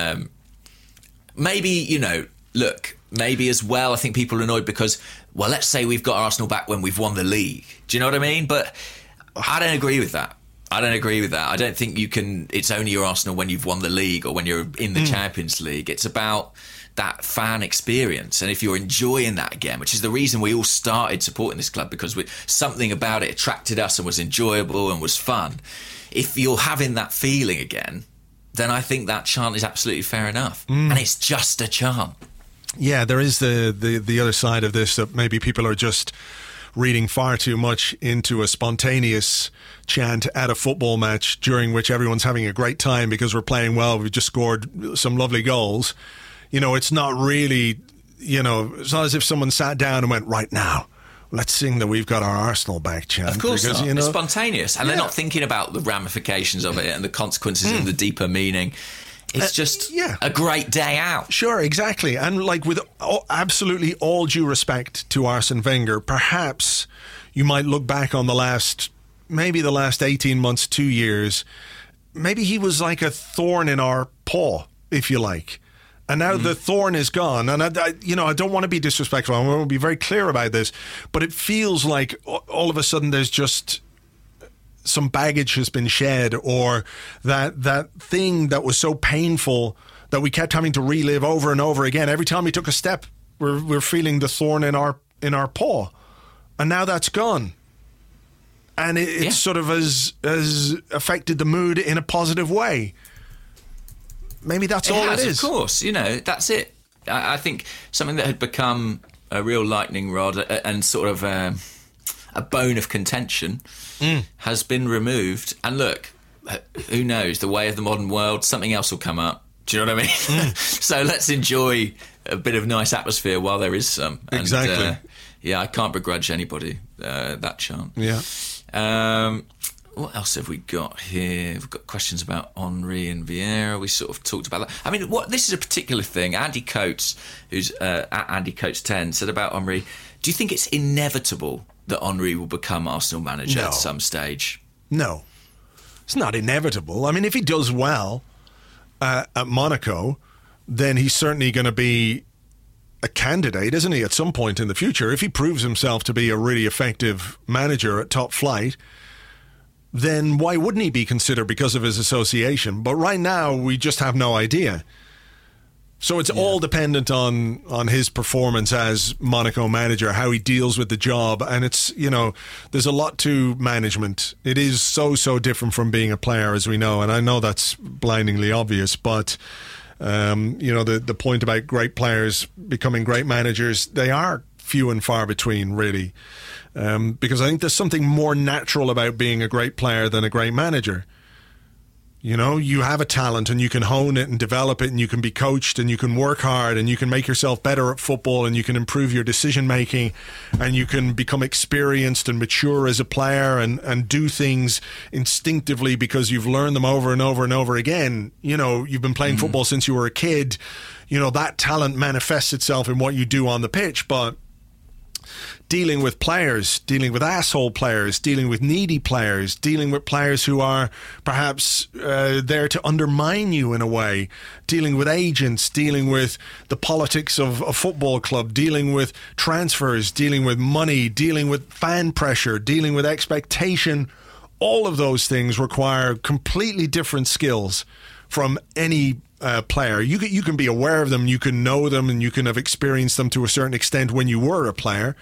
Maybe, you know, look, maybe as well, I think people are annoyed because, well, let's say we've got Arsenal back when we've won the league. Do you know what I mean? But I don't agree with that. I don't think you can... It's only your Arsenal when you've won the league or when you're in the Champions League. It's about that fan experience. And if you're enjoying that again, which is the reason we all started supporting this club, because something about it attracted us and was enjoyable and was fun. If you're having that feeling again, then I think that chant is absolutely fair enough. And it's just a chant. Yeah, there is the other side of this, that maybe people are just reading far too much into a spontaneous chant at a football match during which everyone's having a great time because we're playing well, we've just scored some lovely goals. You know, it's not really, you know, it's not as if someone sat down and went, right now, let's sing that we've got our Arsenal back chant. Of course because, not. You know, it's spontaneous, and they're not thinking about the ramifications of it and the consequences and the deeper meaning. It's just a great day out. Sure, exactly. And like, with absolutely all due respect to Arsene Wenger, perhaps you might look back on the last 18 months, 2 years, maybe he was like a thorn in our paw, if you like. And now the thorn is gone. And, I don't want to be disrespectful. I want to be very clear about this. But it feels like all of a sudden there's just... some baggage has been shed, or that thing that was so painful that we kept having to relive over and over again. Every time we took a step, we're feeling the thorn in our paw, and now that's gone, and it sort of has affected the mood in a positive way. Maybe that's all it is. Of course, you know, that's it. I think something that had become a real lightning rod and sort of a bone of contention has been removed. And look, who knows, the way of the modern world, something else will come up. Do you know what I mean? So let's enjoy a bit of nice atmosphere while there is some. Exactly. And, I can't begrudge anybody that chant. Yeah. What else have we got here? We've got questions about Henry and Vieira. We sort of talked about that. I mean, this is a particular thing. Andy Coates, who's at Andy Coates 10, said about Henry, do you think it's inevitable that Henry will become Arsenal manager at some stage? No. It's not inevitable. I mean, if he does well at Monaco, then he's certainly going to be a candidate, isn't he, at some point in the future? If he proves himself to be a really effective manager at top flight, then why wouldn't he be considered because of his association? But right now, we just have no idea. So it's all dependent on his performance as Monaco manager, how he deals with the job. And it's, you know, there's a lot to management. It is so different from being a player, as we know. And I know that's blindingly obvious, but, you know, the point about great players becoming great managers, they are few and far between, really. Because I think there's something more natural about being a great player than a great manager. You know, you have a talent and you can hone it and develop it, and you can be coached and you can work hard and you can make yourself better at football and you can improve your decision making and you can become experienced and mature as a player and do things instinctively because you've learned them over and over and over again. You know, you've been playing football since you were a kid. You know, that talent manifests itself in what you do on the pitch, but dealing with players, dealing with asshole players, dealing with needy players, dealing with players who are perhaps there to undermine you in a way, dealing with agents, dealing with the politics of a football club, dealing with transfers, dealing with money, dealing with fan pressure, dealing with expectation. All of those things require completely different skills from any player. You can be aware of them, you can know them, and you can have experienced them to a certain extent when you were a player.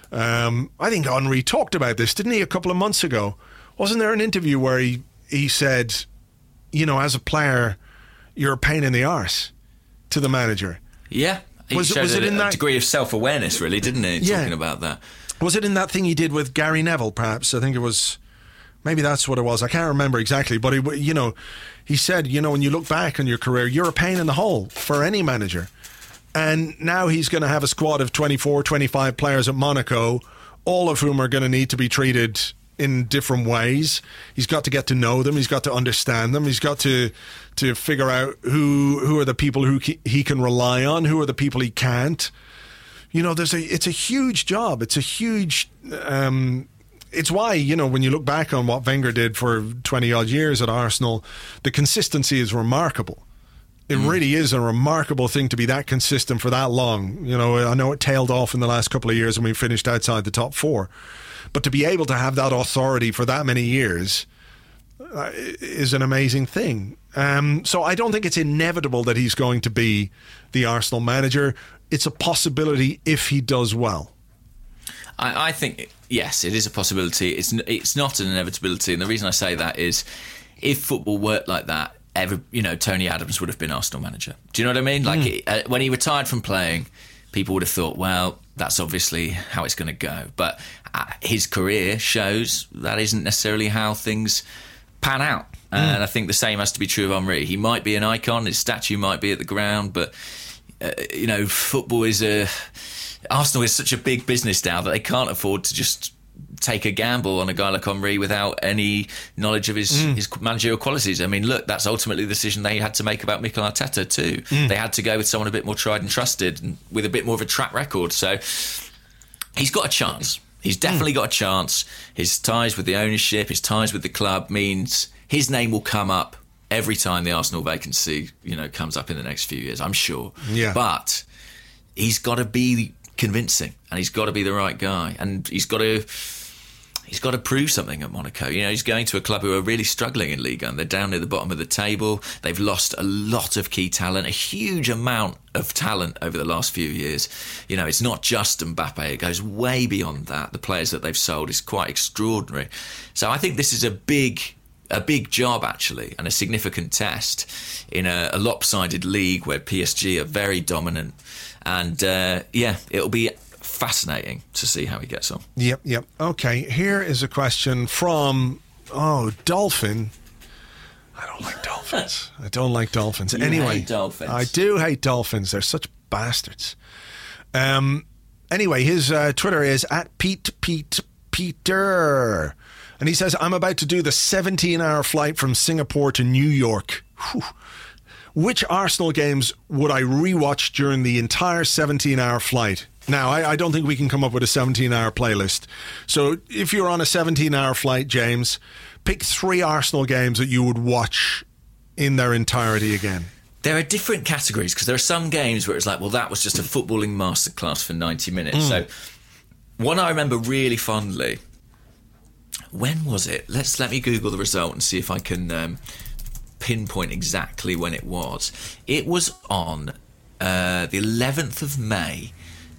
I think Henry talked about this, didn't he, a couple of months ago? Wasn't there an interview where he said, you know, as a player, you're a pain in the arse to the manager? Yeah. Was it in that degree of self-awareness, really, didn't he, talking about that? Was it in that thing he did with Gary Neville, perhaps? I think it was... Maybe that's what it was. I can't remember exactly. But, he said, you know, when you look back on your career, you're a pain in the hole for any manager. And now he's going to have a squad of 24, 25 players at Monaco, all of whom are going to need to be treated in different ways. He's got to get to know them. He's got to understand them. He's got to figure out who are the people who he can rely on, who are the people he can't. You know, it's a huge job. It's a huge... It's why, you know, when you look back on what Wenger did for 20-odd years at Arsenal, the consistency is remarkable. It really is a remarkable thing to be that consistent for that long. You know, I know it tailed off in the last couple of years and we finished outside the top four. But to be able to have that authority for that many years is an amazing thing. So I don't think it's inevitable that he's going to be the Arsenal manager. It's a possibility if he does well. I think, yes, it is a possibility. It's not an inevitability. And the reason I say that is if football worked like that, Tony Adams would have been Arsenal manager. Do you know what I mean? Like when he retired from playing, people would have thought, well, that's obviously how it's going to go. But his career shows that isn't necessarily how things pan out. And I think the same has to be true of Henry. He might be an icon, his statue might be at the ground, but, football is Arsenal is such a big business now that they can't afford to just take a gamble on a guy like Henry without any knowledge of his managerial qualities. I mean, look, that's ultimately the decision they had to make about Mikel Arteta too. They had to go with someone a bit more tried and trusted and with a bit more of a track record. So he's got a chance. He's definitely got a chance. His ties with the ownership, his ties with the club means his name will come up every time the Arsenal vacancy, comes up in the next few years, I'm sure. Yeah. But he's got to be convincing and he's got to be the right guy and he's got to prove something at Monaco. He's going to a club who are really struggling in Ligue 1. They're down near the bottom of the table. They've lost a lot of key talent, a huge amount of talent over the last few years. It's not just Mbappe. It goes way beyond that. The players that they've sold is quite extraordinary. So I think this is a big job, actually, and a significant test in a lopsided league where PSG are very dominant. And, it'll be fascinating to see how he gets on. Yep. Okay, here is a question from, Dolphin. I don't like dolphins. Anyway, hate dolphins. I do hate dolphins. They're such bastards. Anyway, his Twitter is @PetePeter. And he says, I'm about to do the 17-hour flight from Singapore to New York. Whew. Which Arsenal games would I rewatch during the entire 17-hour flight? Now, I don't think we can come up with a 17-hour playlist. So if you're on a 17-hour flight, James, pick 3 Arsenal games that you would watch in their entirety again. There are different categories because there are some games where it's like, well, that was just a footballing masterclass for 90 minutes. So one I remember really fondly, when was it? Let me Google the result and see if I can pinpoint exactly when it was. It was on the 11th of May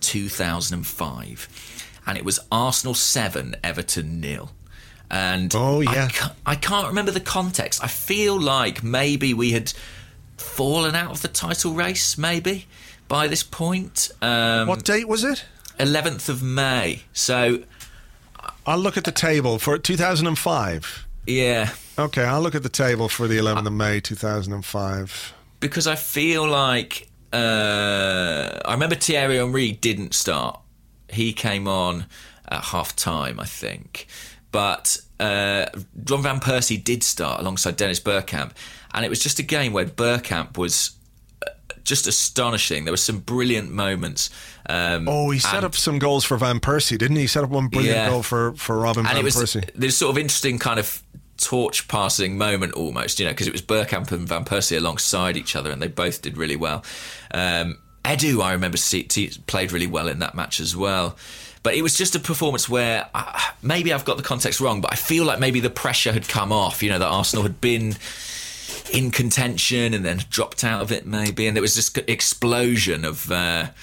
2005 and it was Arsenal 7, Everton 0. And I can't remember the context. I feel like maybe we had fallen out of the title race maybe by this point. What date was it? 11th of May. So I'll look at the table for 2005. Yeah. Okay, I'll look at the table for the 11th of May 2005. Because I feel like I remember Thierry Henry didn't start. He came on at half-time, I think. But Ron Van Persie did start alongside Dennis Bergkamp. And it was just a game where Bergkamp was just astonishing. There were some brilliant moments. He set up some goals for Van Persie, didn't he? He set up one brilliant goal for Robin Van Persie. There's sort of interesting kind of torch passing moment almost, because it was Bergkamp and Van Persie alongside each other, and they both did really well. Edu, I remember, played really well in that match as well. But it was just a performance where maybe I've got the context wrong, but I feel like maybe the pressure had come off. That Arsenal had been in contention and then dropped out of it maybe, and there was this explosion of that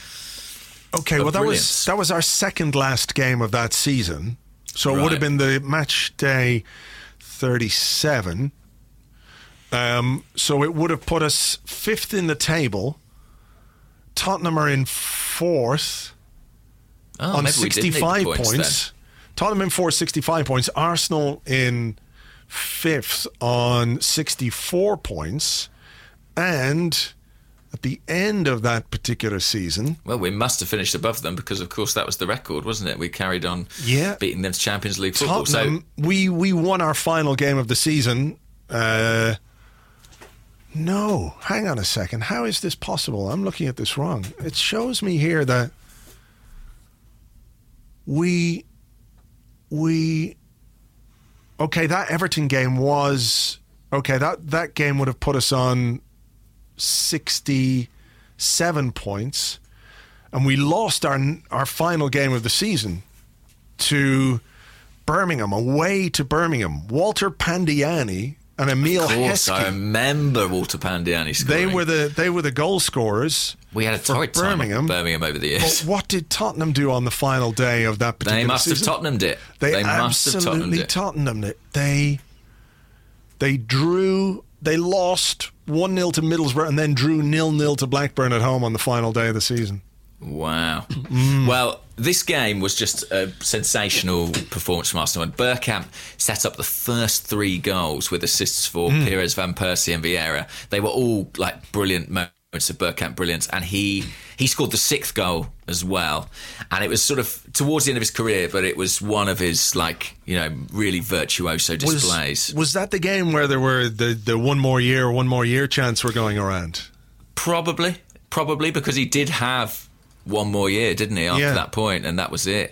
was our second last game of that season, so it would have been the match day 37, so it would have put us 5th in the table. Tottenham are in 4th on 65 points. Tottenham in 4th, 65 points. Arsenal in 5th on 64 points, and at the end of that particular season, well, we must have finished above them because, of course, that was the record, wasn't it? We carried on beating them to Champions League football. Tottenham, we won our final game of the season. No, hang on a second. How is this possible? I'm looking at this wrong. It shows me here that that Everton game was... that game would have put us on 67 points, and we lost our final game of the season to Birmingham, away to Birmingham. Walter Pandiani and Emil Heskey. I remember Walter Pandiani scoring. They were the goal scorers. We had a torrid time at Birmingham over the years. But what did Tottenham do on the final day of that particular season? They must have Tottenhamed it. They must have Tottenhamed it. They drew. They lost 1-0 to Middlesbrough and then drew 0-0 to Blackburn at home on the final day of the season. Wow. Well, this game was just a sensational performance from Arsenal. And Bergkamp set up the first 3 goals with assists for Pires, Van Persie and Vieira. They were all like brilliant moments of Bergkamp brilliance, and he scored the 6th goal as well. And it was sort of towards the end of his career, but it was one of his really virtuoso displays. Was that the game where there were the one more year chants were going around? Probably because he did have one more year, didn't he, after that point, and that was it.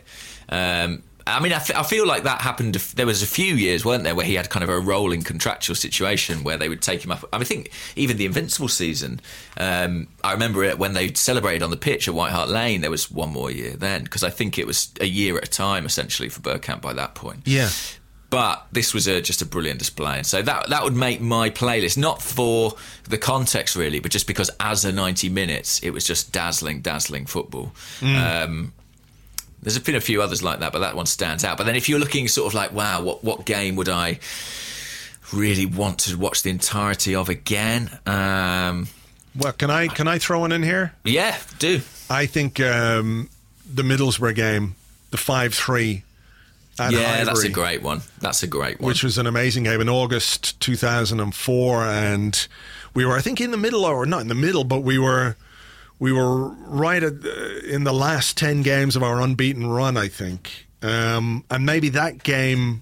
I feel like that happened. There was a few years, weren't there, where he had kind of a rolling contractual situation where they would take him up. I think even the Invincible season, I remember it when they celebrated on the pitch at White Hart Lane, there was one more year then, because I think it was a year at a time, essentially, for Bergkamp by that point. Yeah. But this was just a brilliant display. And so that would make my playlist, not for the context really, but just because as a 90 minutes, it was just dazzling football. There's been a few others like that, but that one stands out. But then if you're looking sort of like, wow, what game would I really want to watch the entirety of again? Well, can I throw one in here? Yeah, do. I think the Middlesbrough game, the 5-3 at Highbury, that's a great one. Which was an amazing game in August 2004, and we were, I think, in the middle, or not in the middle, but we were right in the last 10 games of our unbeaten run, I think. And maybe that game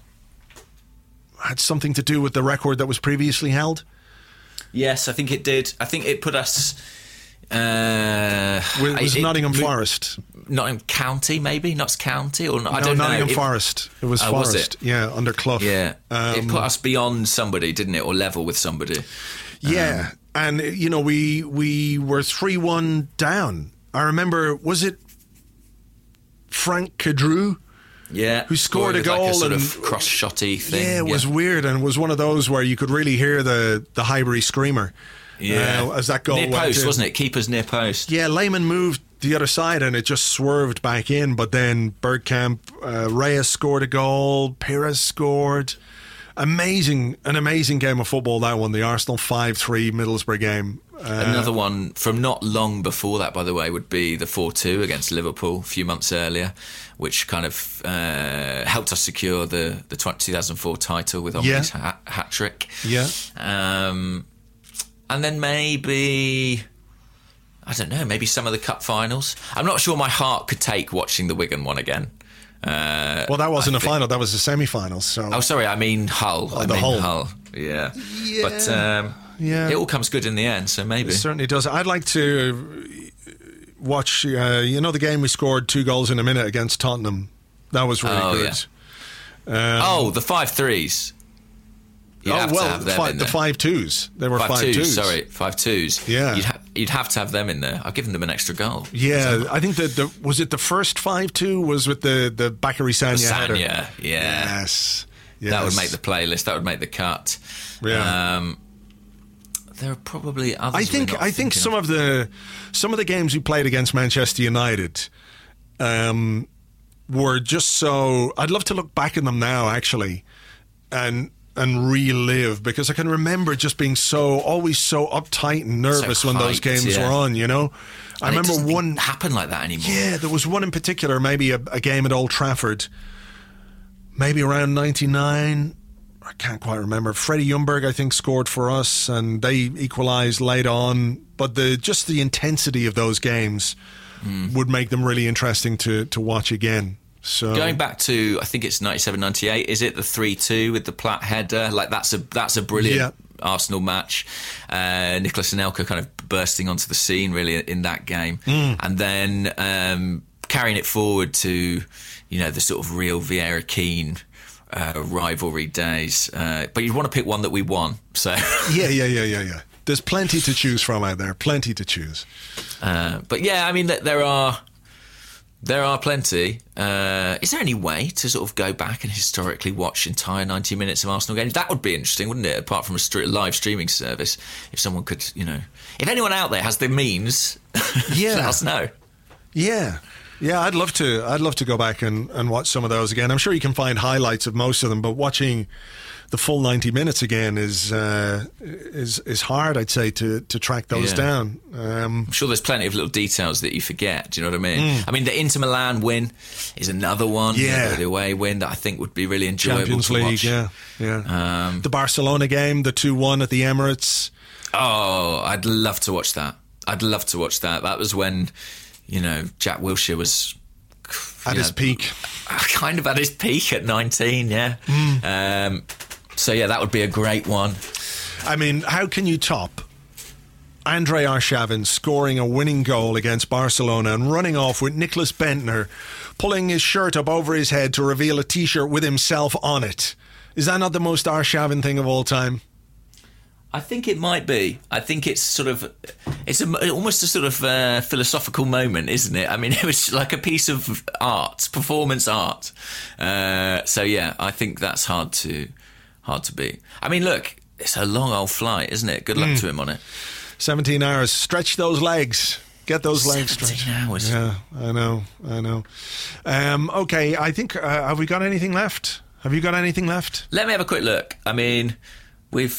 had something to do with the record that was previously held. Yes, I think it did. I think it put us... was Nottingham Forest. Nottingham County, maybe? Notts County? Or I don't know. Nottingham Forest. It was Forest. Was it? Yeah, under Clough. Yeah. It put us beyond somebody, didn't it? Or level with somebody. Yeah. And, we were 3-1 down. I remember, was it Frank Kadru? Yeah. Who scored a goal. Like a sort of cross-shotty thing. Yeah, it was weird, and it was one of those where you could really hear the Highbury screamer. Yeah. As that goal near went post, in. wasn't it? Keeper's near post. Yeah, Lehmann moved the other side and it just swerved back in, but then Bergkamp, Reyes scored a goal, Pires scored. An amazing game of football, that one, the Arsenal 5-3 Middlesbrough game. Another one from not long before that, by the way, would be the 4-2 against Liverpool a few months earlier, which kind of helped us secure the 2004 title with Omri's hat-trick. Yeah. And then maybe, I don't know, maybe some of the cup finals. I'm not sure my heart could take watching the Wigan one again. Well, that wasn't a final, that was a semi-final. So. Oh, sorry, I mean Hull. Hull. Yeah. But it all comes good in the end, so maybe. It certainly does. I'd like to watch, the game we scored 2 goals in a minute against Tottenham. That was really good. Yeah. The 5-3s. The 5-2s. They were 5-2s. Sorry, 5-2s. Yeah. You'd have to have them in there. I've given them an extra goal. Yeah, I think that was it the first 5-2 was with the Bakary Sagna header? Yeah. Yes. That would make the playlist. That would make the cut. Yeah. There are probably others. I think some of the games we played against Manchester United were just so. I'd love to look back in them now, actually, and relive, because I can remember just being always so uptight and nervous when those games were on, I remember one happen like that anymore. Yeah, there was one in particular, maybe a game at Old Trafford, maybe around 99. I can't quite remember. Freddie Ljungberg, I think, scored for us, and they equalised late on. But just the intensity of those games would make them really interesting to watch again. So going back to, I think it's 97-98, is it the 3-2 with the Platt header? Like that's a brilliant Arsenal match. Nicolas Anelka kind of bursting onto the scene really in that game, and then carrying it forward to the sort of real Vieira Keane rivalry days. But you'd want to pick one that we won. So yeah. There's plenty to choose from out there. Plenty to choose. But yeah, I mean there are. There are plenty. Is there any way to sort of go back and historically watch entire 90 minutes of Arsenal games? That would be interesting, wouldn't it? Apart from a live streaming service, if someone could, if anyone out there has the means, let us know. Yeah, I'd love to go back and watch some of those again. I'm sure you can find highlights of most of them, but watching the full 90 minutes again is hard, I'd say, to track those down. I'm sure there's plenty of little details that you forget. Do you know what I mean? I mean, the Inter Milan win is another one. Yeah, the away win that I think would be really enjoyable. Champions League, yeah. The Barcelona game, the 2-1 at the Emirates. Oh, I'd love to watch that. That was when Jack Wilshere was at his peak. Kind of at his peak at 19, yeah. So, yeah, that would be a great one. I mean, how can you top Andrei Arshavin scoring a winning goal against Barcelona and running off with Nicholas Bentner pulling his shirt up over his head to reveal a T-shirt with himself on it? Is that not the most Arshavin thing of all time? I think it might be. I think it's almost a sort of philosophical moment, isn't it? I mean, it was like a piece of art, performance art. So yeah, I think that's hard to beat. I mean, look, it's a long old flight, isn't it? Good luck to him on it. 17 hours. Stretch those legs. Get those legs stretched. 17 hours. Yeah, I know. Okay, I think have we got anything left? Have you got anything left? Let me have a quick look. I mean, We've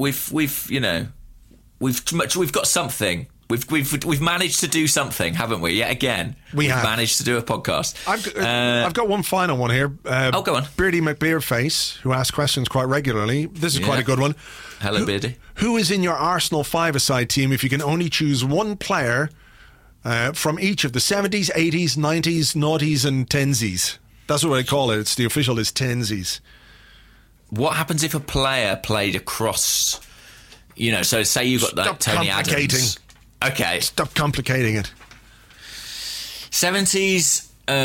got something. We've managed to do something, haven't we? Yet again, we've managed to do a podcast. I've got one final one here. Go on. Beardy McBeardface, who asks questions quite regularly. This is quite a good one. Hello, Beardy. Who is in your Arsenal five-a-side team if you can only choose one player from each of the 70s, 80s, 90s, noughties, and tensies? That's what I call it. It's the official is tensies. What happens if a player played across, so say you've got like Tony Adams. Okay. Stop complicating it. 70s,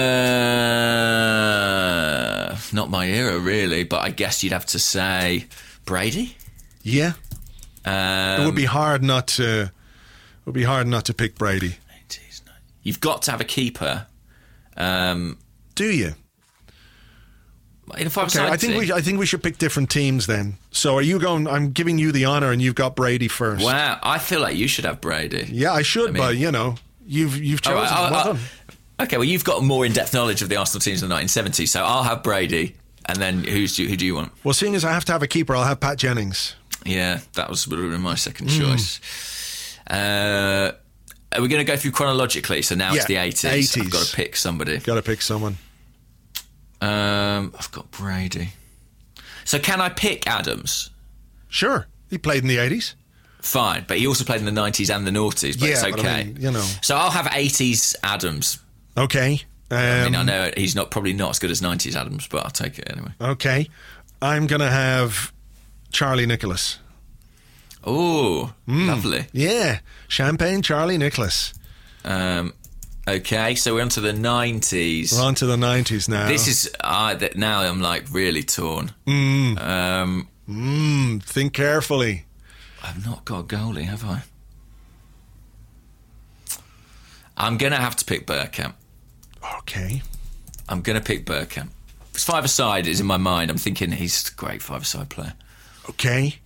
not my era really, but I guess you'd have to say Brady. Yeah. It would be hard not to pick Brady. 80s, 90s. You've got to have a keeper. Do you? Okay, I think we should pick different teams then. So are you going? I'm giving you the honour, and you've got Brady first. Wow, I feel like you should have Brady. Yeah, I should, but you've chosen. Right, okay, well, you've got more in-depth knowledge of the Arsenal teams in the 1970s, so I'll have Brady, and then who do you want? Well, seeing as I have to have a keeper, I'll have Pat Jennings. Yeah, that was would have been my second choice. Are we going to go through chronologically? So now it's the 80s. I've got to pick somebody. Got to pick someone. I've got Brady. So can I pick Adams? Sure. He played in the 80s. Fine, but he also played in the 90s and the noughties, but it's okay. But I mean, So I'll have 80s Adams. Okay. I know he's probably not as good as 90s Adams, but I'll take it anyway. Okay. I'm going to have Charlie Nicholas. Oh, lovely. Yeah. Champagne Charlie Nicholas. Okay, so we're on to the 90s. We're on to the 90s now. This is... now I'm like really torn. Think carefully. I've not got a goalie, have I? I'm going to have to pick Bergkamp. Okay. I'm going to pick Bergkamp. It's five-a-side is in my mind. I'm thinking he's a great five-a-side player. Okay.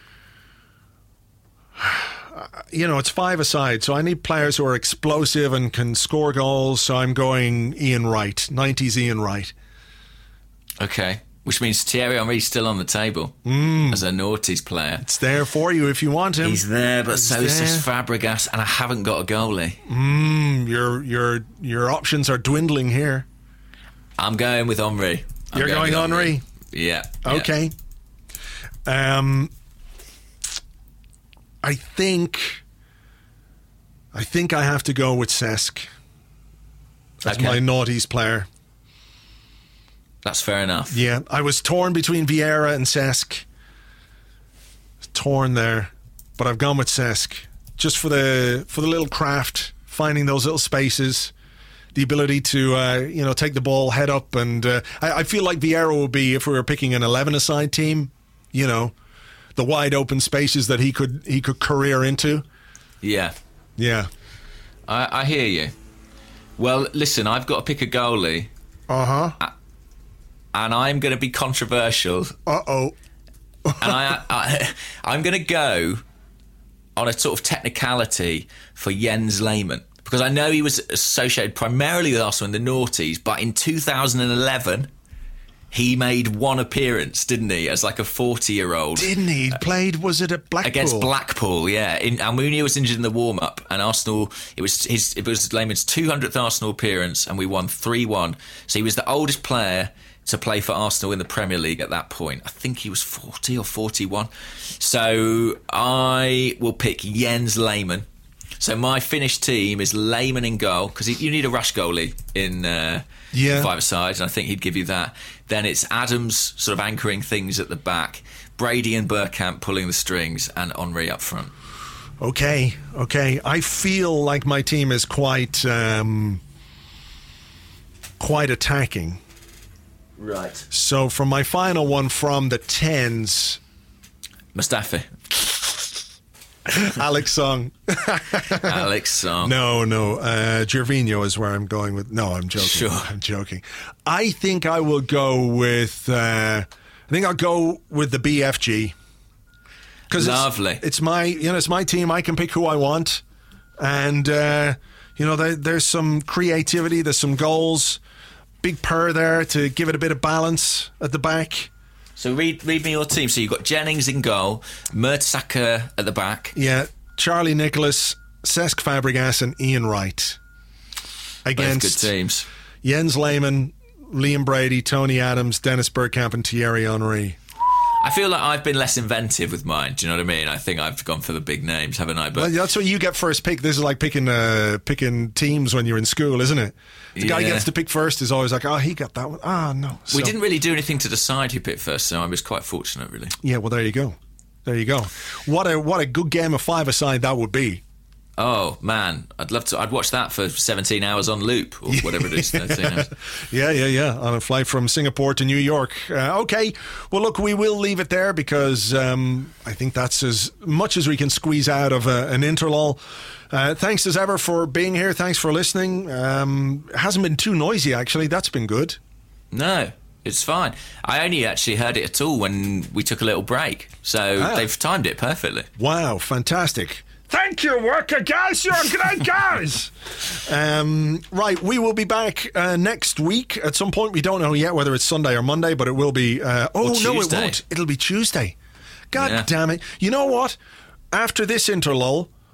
It's five-a-side, so I need players who are explosive and can score goals, so I'm going Ian Wright, 90s Ian Wright. Okay. Which means Thierry Henry's still on the table as a noughties player. It's there for you if you want him. He's there, but so says Fabregas, and I haven't got a goalie. Your options are dwindling here. I'm going with Henry. You're going Henry? Yeah. Okay. I think I have to go with Cesc as my noughties player. That's fair enough. Yeah, I was torn between Vieira and Cesc. Torn there, but I've gone with Cesc just for the little craft, finding those little spaces, the ability to take the ball head up, and I feel like Vieira would be, if we were picking an 11-a-side team, the wide open spaces that he could career into. Yeah. I hear you. Well, listen, I've got to pick a goalie. And I'm going to be controversial. And I'm going to go on a sort of technicality for Jens Lehmann, because I know he was associated primarily with Arsenal in the noughties, but in 2011 he made one appearance, didn't he, as like a 40-year-old? Didn't he? He played, was it at Blackpool? Against Blackpool, yeah. Almunia was injured in the warm-up, and Arsenal, it was Lehmann's 200th Arsenal appearance, and we won 3-1. So he was the oldest player to play for Arsenal in the Premier League at that point. I think he was 40 or 41. So I will pick Jens Lehmann. So my Finnish team is Lehmann in goal, because you need a rush goalie in five-a-side, and I think he'd give you that. Then it's Adams sort of anchoring things at the back, Brady and Bergkamp pulling the strings, and Henry up front. Okay. I feel like my team is quite attacking. Right. So for my final one from the 10s... Mustafi. Alex Song. Alex Song. No. Gervinho is where I'm going with... No, I'm joking. Sure. I'm joking. I think I will go with... I'll go with the BFG. Lovely. It's my team. I can pick who I want. And, there's some creativity. There's some goals. Big purr there to give it a bit of balance at the back. So read me your team. So you've got Jennings in goal, Mertesacker at the back. Yeah, Charlie Nicholas, Cesc Fabregas and Ian Wright. Against both good teams. Jens Lehmann, Liam Brady, Tony Adams, Dennis Bergkamp and Thierry Henry. I feel like I've been less inventive with mine. Do you know what I mean? I think I've gone for the big names, haven't I? But that's what you get first pick. This is like picking teams when you're in school, isn't it? The guy gets to pick first is always like, he got that one. No. We didn't really do anything to decide who picked first, so I was quite fortunate, really. Yeah, well, there you go. What a good game of five-a-side that would be. Oh, man. I'd love to. I'd watch that for 17 hours on loop, or whatever it is, 13 hours. Yeah. On a flight from Singapore to New York. Okay. Well, look, we will leave it there because I think that's as much as we can squeeze out of an interlull. Thanks as ever for being here. Thanks for listening. It hasn't been too noisy, actually. That's been good. No. It's fine. I only actually heard it at all when we took a little break. So they've timed it perfectly. Wow, fantastic. Thank you, worker guys. You're great guys. Right, we will be back next week at some point. We don't know yet whether it's Sunday or Monday, but it will be... no, it won't. It'll be Tuesday. God damn it. You know what? After this interlull,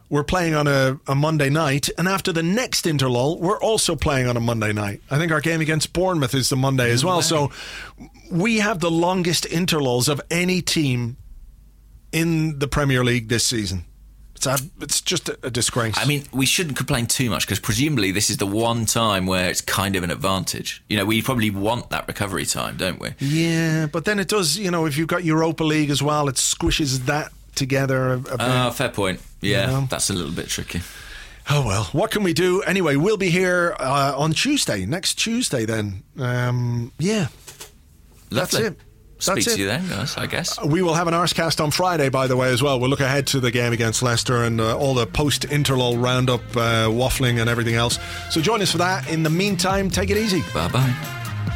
we're playing on a Monday night, and after the next interlull, we're also playing on a Monday night. I think our game against Bournemouth is the Monday as well. So we have the longest interlulls of any team in the Premier League this season. It's just a disgrace. I mean, we shouldn't complain too much because presumably this is the one time where it's kind of an advantage. You know, we probably want that recovery time, don't we? Yeah, but then it does, you know, if you've got Europa League as well, it squishes that together a bit. Fair point. Yeah, You know? That's a little bit tricky. Oh, well, what can we do? Anyway, we'll be here on Tuesday, next Tuesday then. Yeah. That's Lovely. it. Speak to you then, guys, I guess. We will have an Arscast on Friday, by the way, as well. We'll look ahead to the game against Leicester and all the post-interlull roundup, waffling and everything else. So join us for that. In the meantime, take it easy. Bye-bye.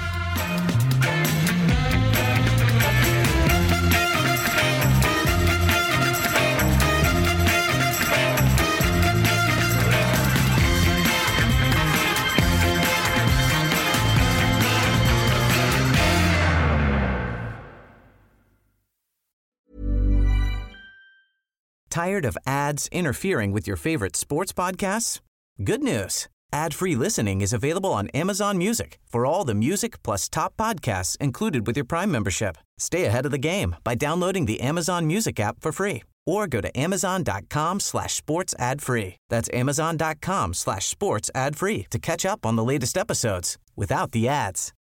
Tired of ads interfering with your favorite sports podcasts? Good news. Ad-free listening is available on Amazon Music for all the music plus top podcasts included with your Prime membership. Stay ahead of the game by downloading the Amazon Music app for free or go to amazon.com/sports ad free. That's amazon.com/sports ad free to catch up on the latest episodes without the ads.